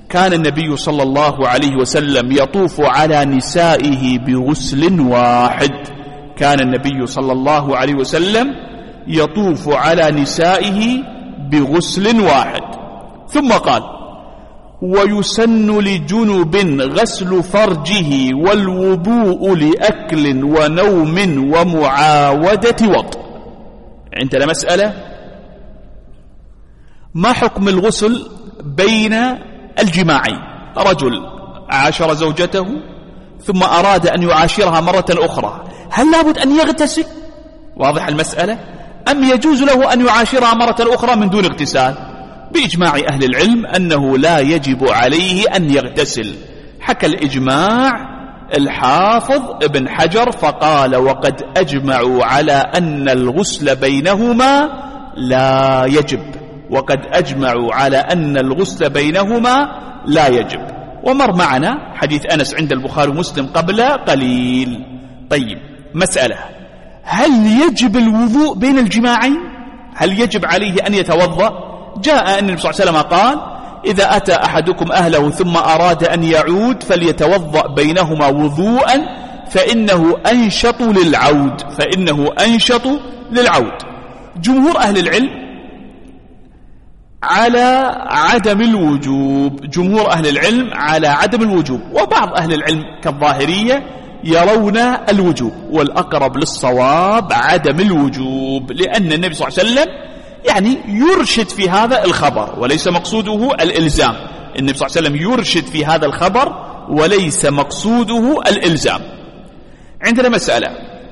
كان النبي صلى الله عليه وسلم يطوف على نسائه بغسل واحد. كان النبي صلى الله عليه وسلم يطوف على نسائه بغسل واحد. ثم قال: ويسن لجنب غسل فرجه والوضوء لأكل ونوم ومعاودة وطء. عندنا مسألة: ما حكم الغسل بين الجماعين؟ رجل عاشر زوجته ثم أراد أن يعاشرها مرة أخرى، هل لابد أن يغتسل؟ واضح المسألة؟ أم يجوز له أن يعاشرها مرة أخرى من دون اغتسال؟ بإجماع أهل العلم أنه لا يجب عليه أن يغتسل. حكى الإجماع الحافظ ابن حجر فقال: وقد أجمعوا على أن الغسل بينهما لا يجب. وقد أجمعوا على أن الغسل بينهما لا يجب. ومر معنا حديث أنس عند البخاري ومسلم قبل قليل. طيب، مسألة: هل يجب الوضوء بين الجماعين؟ هل يجب عليه أن يتوضأ؟ جاء أن النبي صلى الله عليه وسلم قال: إذا أتى أحدكم أهله ثم أراد أن يعود فليتوضأ بينهما وضوءا فإنه أنشط للعود فإنه أنشط للعود. جمهور أهل العلم على عدم الوجوب جمهور أهل العلم على عدم الوجوب وبعض أهل العلم كالظاهرية يرون الوجوب، والأقرب للصواب عدم الوجوب، لأن النبي صلى الله عليه وسلم يعني يرشد في هذا الخبر وليس مقصوده الإلزام. النبي صلى الله عليه وسلم يرشد في هذا الخبر وليس مقصوده الإلزام. عندنا مسألة: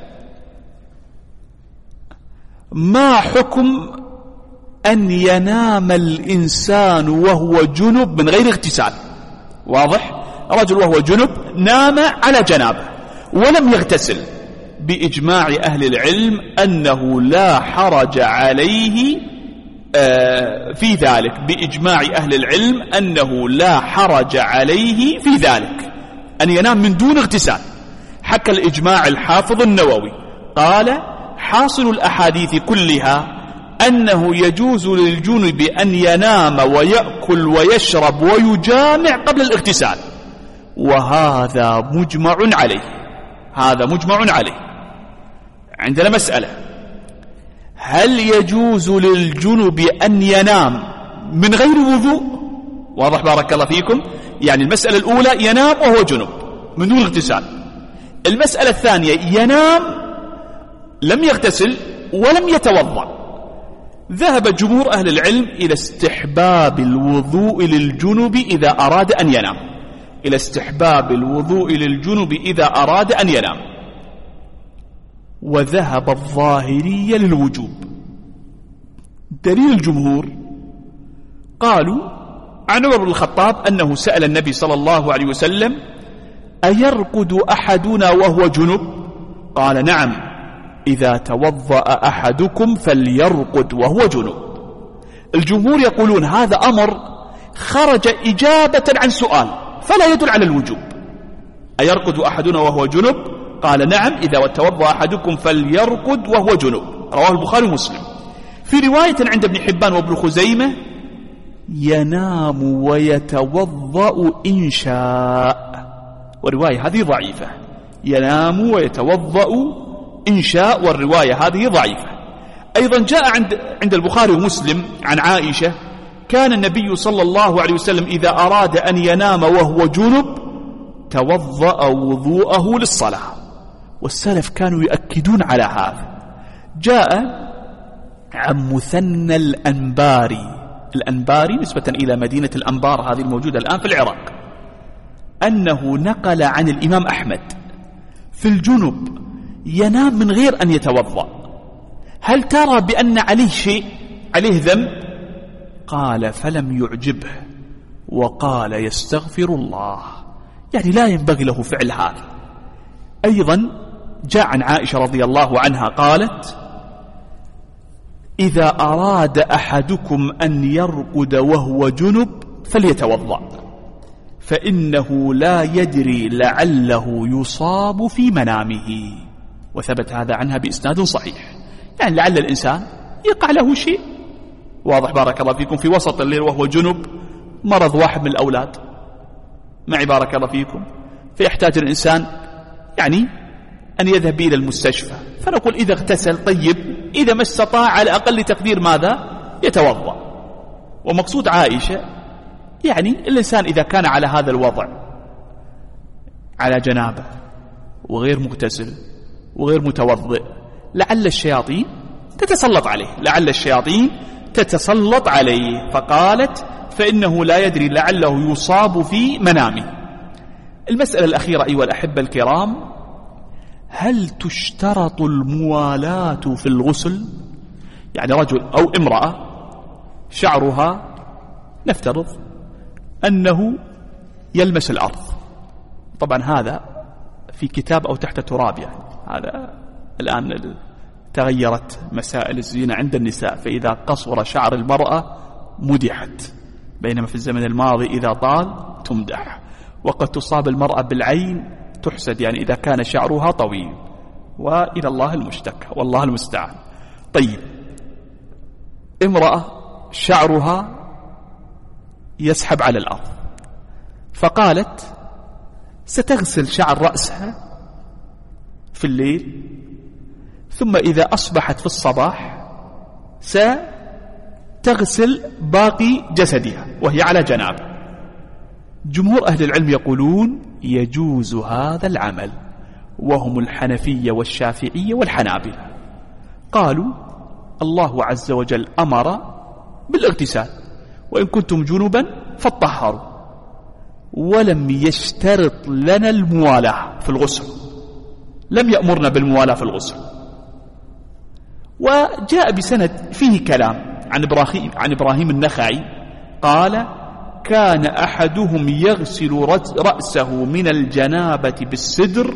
ما حكم أن ينام الإنسان وهو جنب من غير اغتسال؟ واضح؟ رجل وهو جنب نام على جنابه ولم يغتسل، بإجماع أهل العلم أنه لا حرج عليه في ذلك. بإجماع أهل العلم أنه لا حرج عليه في ذلك أن ينام من دون اغتسال. حكى الإجماع الحافظ النووي قال: حاصل الأحاديث كلها أنه يجوز للجنب أن ينام ويأكل ويشرب ويجامع قبل الاغتسال، وهذا مجمع عليه هذا مجمع عليه. عندنا مسألة: هل يجوز للجنب أن ينام من غير وضوء؟ واضح بارك الله فيكم؟ يعني المسألة الأولى ينام وهو جنب من دون اغتسال. المسألة الثانية ينام لم يغتسل ولم يتوضأ. ذهب جمهور أهل العلم إلى استحباب الوضوء للجنب إذا أراد أن ينام إلى استحباب الوضوء للجنب إذا أراد أن ينام وذهب الظاهرية للوجوب. دليل الجمهور قالوا عن عمر بن الخطاب أنه سأل النبي صلى الله عليه وسلم: أيرقد أحدنا وهو جنب؟ قال: نعم، إذا توضأ أحدكم فليرقد وهو جنب. الجمهور يقولون هذا أمر خرج إجابة عن سؤال فلا يدل على الوجوب. أيرقد أحدنا وهو جنب؟ قال: نعم، إذا توضأ أحدكم فليرقد وهو جنب. رواه البخاري ومسلم. في رواية عند ابن حبان وابن خزيمة: ينام ويتوضأ إن شاء، والرواية هذه ضعيفة. ينام ويتوضأ إن شاء، والرواية هذه ضعيفة. أيضا جاء عند عند البخاري ومسلم عن عائشة: كان النبي صلى الله عليه وسلم إذا أراد أن ينام وهو جنب توضأ وضوءه للصلاة، والسلف كانوا يؤكدون على هذا. جاء عن مثنى الأنباري الأنباري نسبة إلى مدينة الأنبار هذه الموجودة الآن في العراق، أنه نقل عن الإمام أحمد في الجنب ينام من غير أن يتوضأ، هل ترى بأن عليه شيء، عليه ذنب؟ قال: فلم يعجبه وقال: يستغفر الله، يعني لا ينبغي له فعل هذا. أيضا جاء عن عائشة رضي الله عنها قالت: إذا أراد أحدكم أن يرقد وهو جنب فليتوضأ فإنه لا يدري لعله يصاب في منامه. وثبت هذا عنها بإسناد صحيح، يعني لعل الإنسان يقع له شيء، واضح بارك الله فيكم، في وسط الليل وهو جنب مرض واحد من الأولاد معي بارك الله فيكم، فيحتاج الإنسان يعني أن يذهب إلى المستشفى، فنقول إذا اغتسل طيب، إذا ما استطاع على أقل تقدير ماذا؟ يتوضأ. ومقصود عائشة يعني الإنسان إذا كان على هذا الوضع على جنابه وغير مغتسل وغير متوضئ لعل الشياطين تتسلط عليه، لعل الشياطين تتسلط عليه، فقالت فإنه لا يدري لعله يصاب في منامه. المسألة الأخيرة أيها الأحبة الكرام، هل تشترط الموالاة في الغسل؟ يعني رجل أو امرأة شعرها نفترض أنه يلمس الأرض، طبعا هذا في كتاب أو تحت تراب، يعني هذا الآن تغيرت مسائل الزينة عند النساء، فإذا قصر شعر المرأة مدحت، بينما في الزمن الماضي إذا طال تمدح، وقد تصاب المرأة بالعين تحسد، يعني إذا كان شعرها طويل، وإلى الله المشتكى والله المستعان. طيب امرأة شعرها يسحب على الأرض، فقالت ستغسل شعر رأسها في الليل، ثم إذا أصبحت في الصباح ستغسل باقي جسدها وهي على جنابه. جمهور أهل العلم يقولون يجوز هذا العمل، وهم الحنفية والشافعية والحنابلة. قالوا الله عز وجل أمر بالاغتسال، وإن كنتم جنبا فاطهروا، ولم يشترط لنا الموالاة في الغسل، لم يأمرنا بالموالاة في الغسل. وجاء بسند فيه كلام عن إبراهيم, عن إبراهيم النخعي قال كان أحدهم يغسل رأسه من الجنابة بالسدر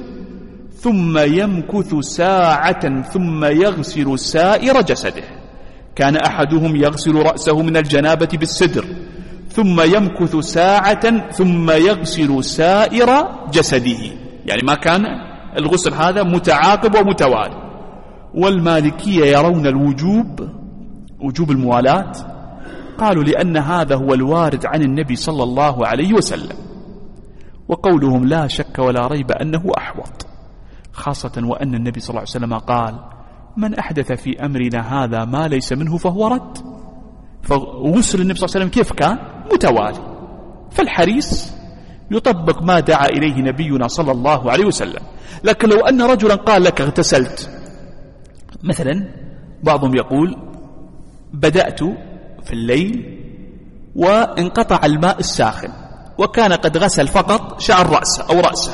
ثم يمكث ساعة ثم يغسل سائر جسده. كان أحدهم يغسل رأسه من الجنابة بالسدر ثم يمكث ساعة ثم يغسل سائر جسده، يعني ما كان الغسل هذا متعاقب ومتوالي. والمالكية يرون الوجوب، وجوب الموالاة، قالوا لأن هذا هو الوارد عن النبي صلى الله عليه وسلم، وقولهم لا شك ولا ريب أنه أحوط، خاصة وأن النبي صلى الله عليه وسلم قال من أحدث في أمرنا هذا ما ليس منه فهو رد. فغسل النبي صلى الله عليه وسلم كيف كان؟ متوالي، فالحريص يطبق ما دعا إليه نبينا صلى الله عليه وسلم. لكن لو أن رجلا قال لك اغتسلت مثلا، بعضهم يقول بدأت في الليل وانقطع الماء الساخن وكان قد غسل فقط شعر رأسه أو رأسه،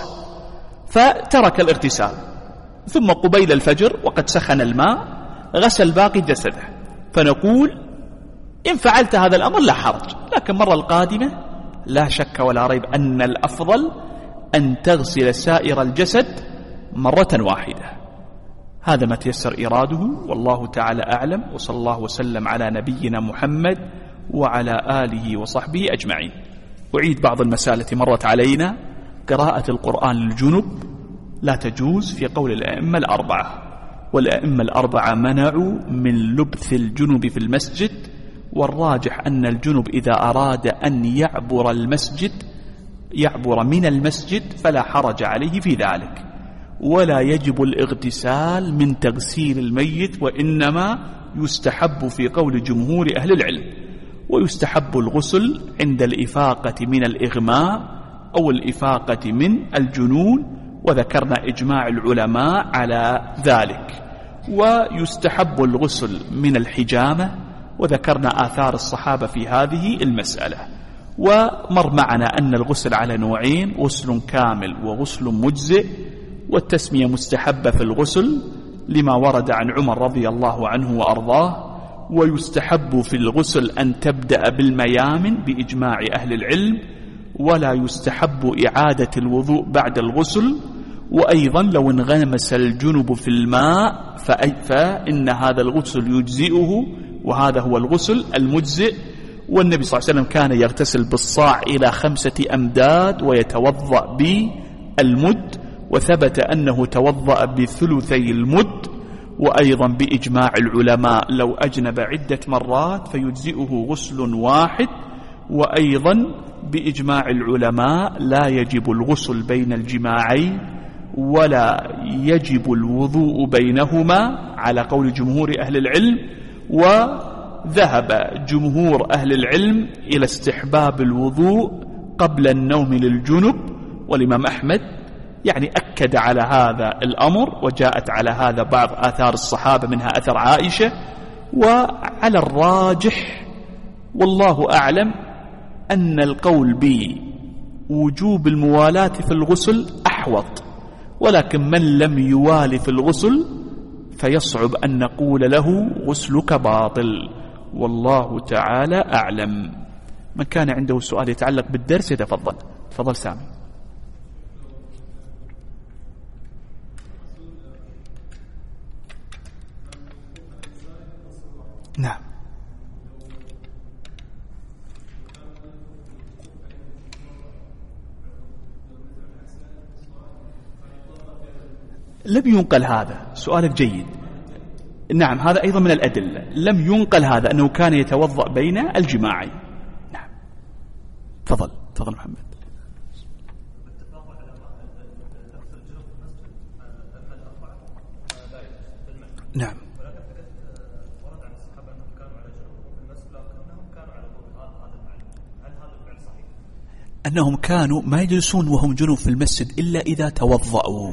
فترك الاغتسال، ثم قبيل الفجر وقد سخن الماء غسل باقي جسده، فنقول إن فعلت هذا الأمر لا حرج، لكن مرة القادمة لا شك ولا ريب أن الأفضل أن تغسل سائر الجسد مرة واحدة. هذا ما تيسر إراده، والله تعالى أعلم، وصلى الله وسلم على نبينا محمد وعلى آله وصحبه أجمعين. أعيد بعض المسائل التي مرت علينا. قراءة القرآن للجنب لا تجوز في قول الأئمة الأربعة، والأئمة الأربعة منعوا من لبث الجنب في المسجد، والراجح أن الجنب إذا أراد أن يعبر المسجد يعبر من المسجد فلا حرج عليه في ذلك، ولا يجب الاغتسال من تغسيل الميت، وإنما يستحب في قول جمهور أهل العلم، ويستحب الغسل عند الإفاقة من الإغماء أو الإفاقة من الجنون، وذكرنا إجماع العلماء على ذلك. ويستحب الغسل من الحجامة، وذكرنا آثار الصحابة في هذه المسألة. ومر معنا أن الغسل على نوعين، غسل كامل وغسل مجزئ، والتسمية مستحبة في الغسل لما ورد عن عمر رضي الله عنه وأرضاه. ويستحب في الغسل أن تبدأ بالميامن بإجماع أهل العلم، ولا يستحب إعادة الوضوء بعد الغسل. وأيضا لو انغمس الجنب في الماء فإن هذا الغسل يجزئه، وهذا هو الغسل المجزئ. والنبي صلى الله عليه وسلم كان يغتسل بالصاع إلى خمسة أمداد ويتوضأ بالمد، وثبت أنه توضأ بثلثي المد. وأيضا بإجماع العلماء لو أجنب عدة مرات فيجزئه غسل واحد، وأيضا بإجماع العلماء لا يجب الغسل بين الجماعين ولا يجب الوضوء بينهما على قول جمهور أهل العلم. وذهب جمهور أهل العلم إلى استحباب الوضوء قبل النوم للجنب، والإمام أحمد يعني أكد على هذا الأمر، وجاءت على هذا بعض آثار الصحابة منها أثر عائشة. وعلى الراجح والله أعلم أن القول بوجوب الموالاة في الغسل أحوط، ولكن من لم يوالي في الغسل فيصعب أن نقول له غسلك باطل، والله تعالى أعلم. من كان عنده سؤال يتعلق بالدرس يتفضل. تفضل سامي. نعم. لم ينقل هذا. سؤالك جيد. نعم، هذا أيضا من الأدلة. لم ينقل هذا أنه كان يتوضأ بين الجماعين. نعم. تفضل تفضل محمد. نعم. أنهم كانوا ما يجلسون وهم جنوب في المسجد إلا إذا توضأوا.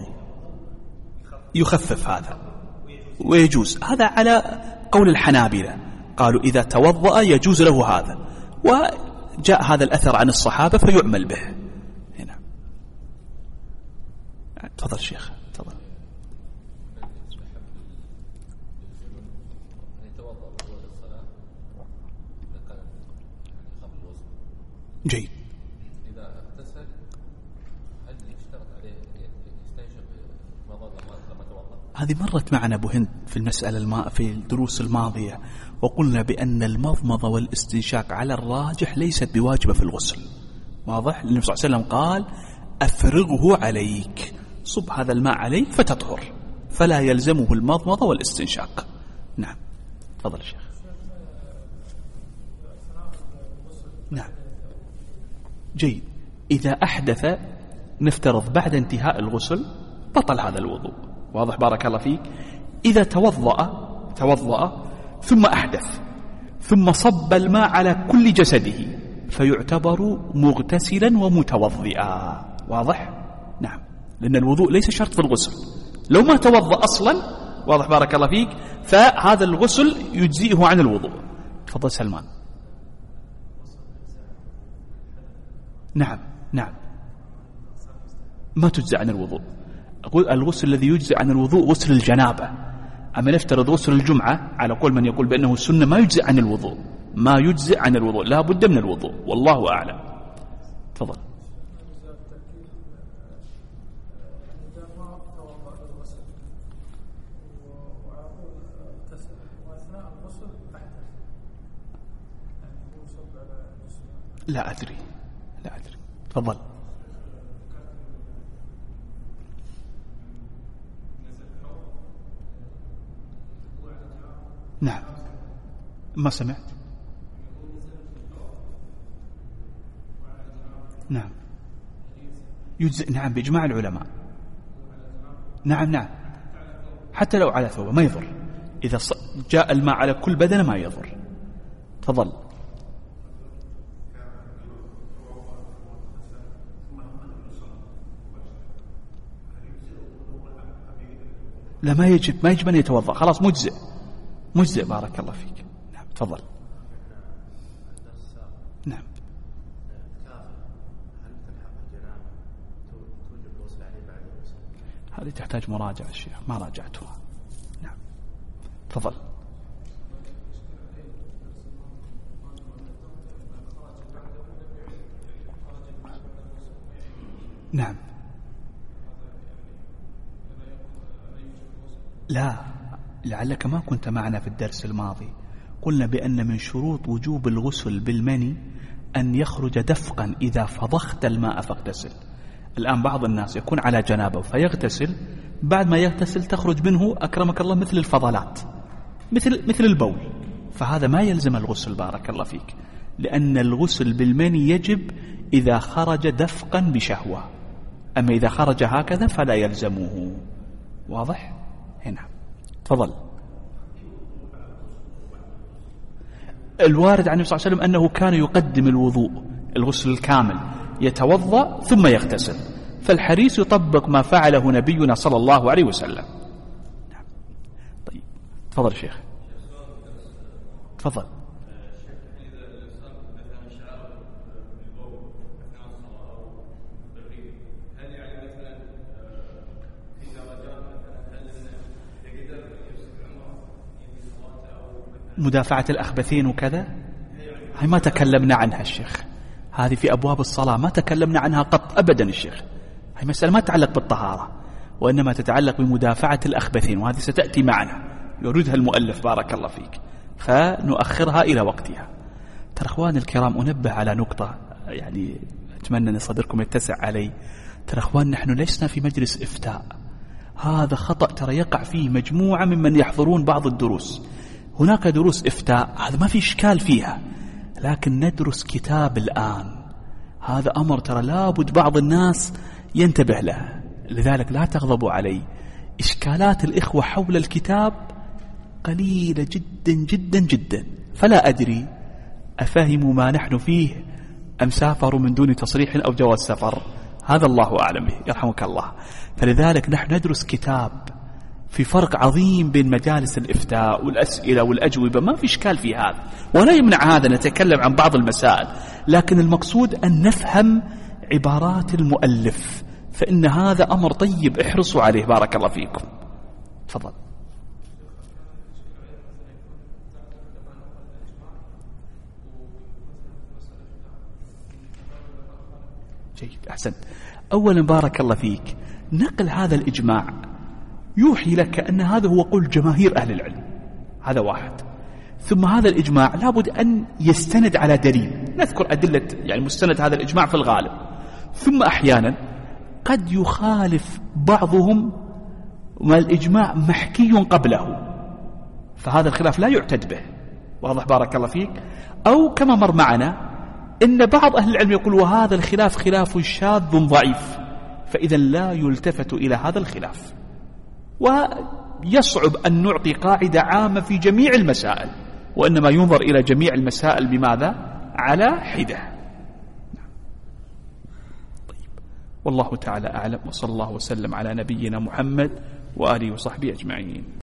يخفف هذا ويجوز هذا على قول الحنابلة، قالوا إذا توضأ يجوز له هذا، وجاء هذا الأثر عن الصحابة فيعمل به هنا. تفضل شيخ. تفضل. جيد. هذه مرت معنا أبو هند في المسألة الماء في الدروس الماضية، وقلنا بأن المضمضة والاستنشاق على الراجح ليست بواجبة في الغسل. واضح؟ النبي صلى الله عليه وسلم قال أفرغه عليك، صب هذا الماء عليك فتطهر، فلا يلزمه المضمضة والاستنشاق. نعم. تفضل شيخ. نعم. جيد. إذا أحدث نفترض بعد انتهاء الغسل بطل هذا الوضوء. واضح؟ بارك الله فيك. إذا توضأ توضأ ثم أحدث ثم صب الماء على كل جسده فيعتبر مغتسلا ومتوضئا. واضح؟ نعم. لأن الوضوء ليس شرط في الغسل. لو ما توضأ أصلا، واضح بارك الله فيك، فهذا الغسل يجزئه عن الوضوء. تفضل سلمان. نعم نعم ما تجزئ عن الوضوء. الغسل الذي يجزئ عن الوضوء غسل الجنابة. أما نفترض غسل الجمعة على قول من يقول بأنه السنة ما يجزئ عن الوضوء، ما يجزئ عن الوضوء، لا بد من الوضوء، والله أعلم. تفضل. لا أدري لا أدري. تفضل. نعم. ما سمعت. نعم يجزئ. نعم بإجماع العلماء. نعم نعم حتى لو على ثوبه ما يضر. إذا جاء الماء على كل بدنه ما يضر. تفضل. لا ما يجب ما يجب أن يتوضأ، خلاص مجزئ مجزئ. بارك الله فيك. نعم. تفضل. نعم. هذه تحتاج مراجعة الشيخ، ما راجعتها. نعم. تفضل. نعم. لا لعلك ما كنت معنا في الدرس الماضي. قلنا بأن من شروط وجوب الغسل بالمني أن يخرج دفقا إذا فضخت الماء فاغتسل. الآن بعض الناس يكون على جنابه فيغتسل، بعد ما يغتسل تخرج منه أكرمك الله مثل الفضلات، مثل مثل البول، فهذا ما يلزم الغسل. بارك الله فيك. لأن الغسل بالمني يجب إذا خرج دفقا بشهوة، أما إذا خرج هكذا فلا يلزمه. واضح؟ هنا تفضل. الوارد عن النبي صلى الله عليه وسلم أنه كان يقدم الوضوء الغسل الكامل، يتوضأ ثم يغتسل، فالحريص يطبق ما فعله نبينا صلى الله عليه وسلم. طيب تفضل شيخ. تفضل. مدافعة الأخبثين وكذا هاي ما تكلمنا عنها الشيخ، هذه في أبواب الصلاة ما تكلمنا عنها قط أبدا الشيخ. هاي مسألة ما تتعلق بالطهارة وإنما تتعلق بمدافعة الأخبثين، وهذه ستأتي معنا يريدها المؤلف بارك الله فيك، فنؤخرها إلى وقتها. ترى أخواني الكرام أنبه على نقطة يعني أتمنى أن صدركم يتسع علي. ترى أخوان نحن لسنا في مجلس إفتاء، هذا خطأ ترى يقع فيه مجموعة ممن يحضرون بعض الدروس. هناك دروس إفتاء هذا ما في إشكال فيها، لكن ندرس كتاب الآن، هذا أمر ترى لابد بعض الناس ينتبه له، لذلك لا تغضبوا علي. إشكالات الإخوة حول الكتاب قليلة جدا جدا جدا، فلا أدري أفهموا ما نحن فيه أم سافروا من دون تصريح أو جواز سفر، هذا الله أعلم به يرحمك الله. فلذلك نحن ندرس كتاب، في فرق عظيم بين مجالس الإفتاء والأسئلة والأجوبة، ما في إشكال في هذا، ولا يمنع هذا نتكلم عن بعض المسائل، لكن المقصود أن نفهم عبارات المؤلف، فإن هذا أمر طيب احرصوا عليه بارك الله فيكم. تفضل. جيد أحسنت. أولا بارك الله فيك، نقل هذا الإجماع يوحي لك أن هذا هو قول جماهير أهل العلم، هذا واحد. ثم هذا الإجماع لابد أن يستند على دليل، نذكر أدلة يعني مستند هذا الإجماع في الغالب، ثم أحيانا قد يخالف بعضهم ما الإجماع محكي قبله، فهذا الخلاف لا يعتد به. واضح بارك الله فيك. أو كما مر معنا إن بعض أهل العلم يقول وهذا الخلاف خلاف شاذ ضعيف، فإذا لا يلتفت إلى هذا الخلاف، ويصعب أن نعطي قاعدة عامة في جميع المسائل، وإنما ينظر إلى جميع المسائل بماذا؟ على حدة. طيب. والله تعالى أعلم، وصلى الله وسلم على نبينا محمد وآله وصحبه أجمعين.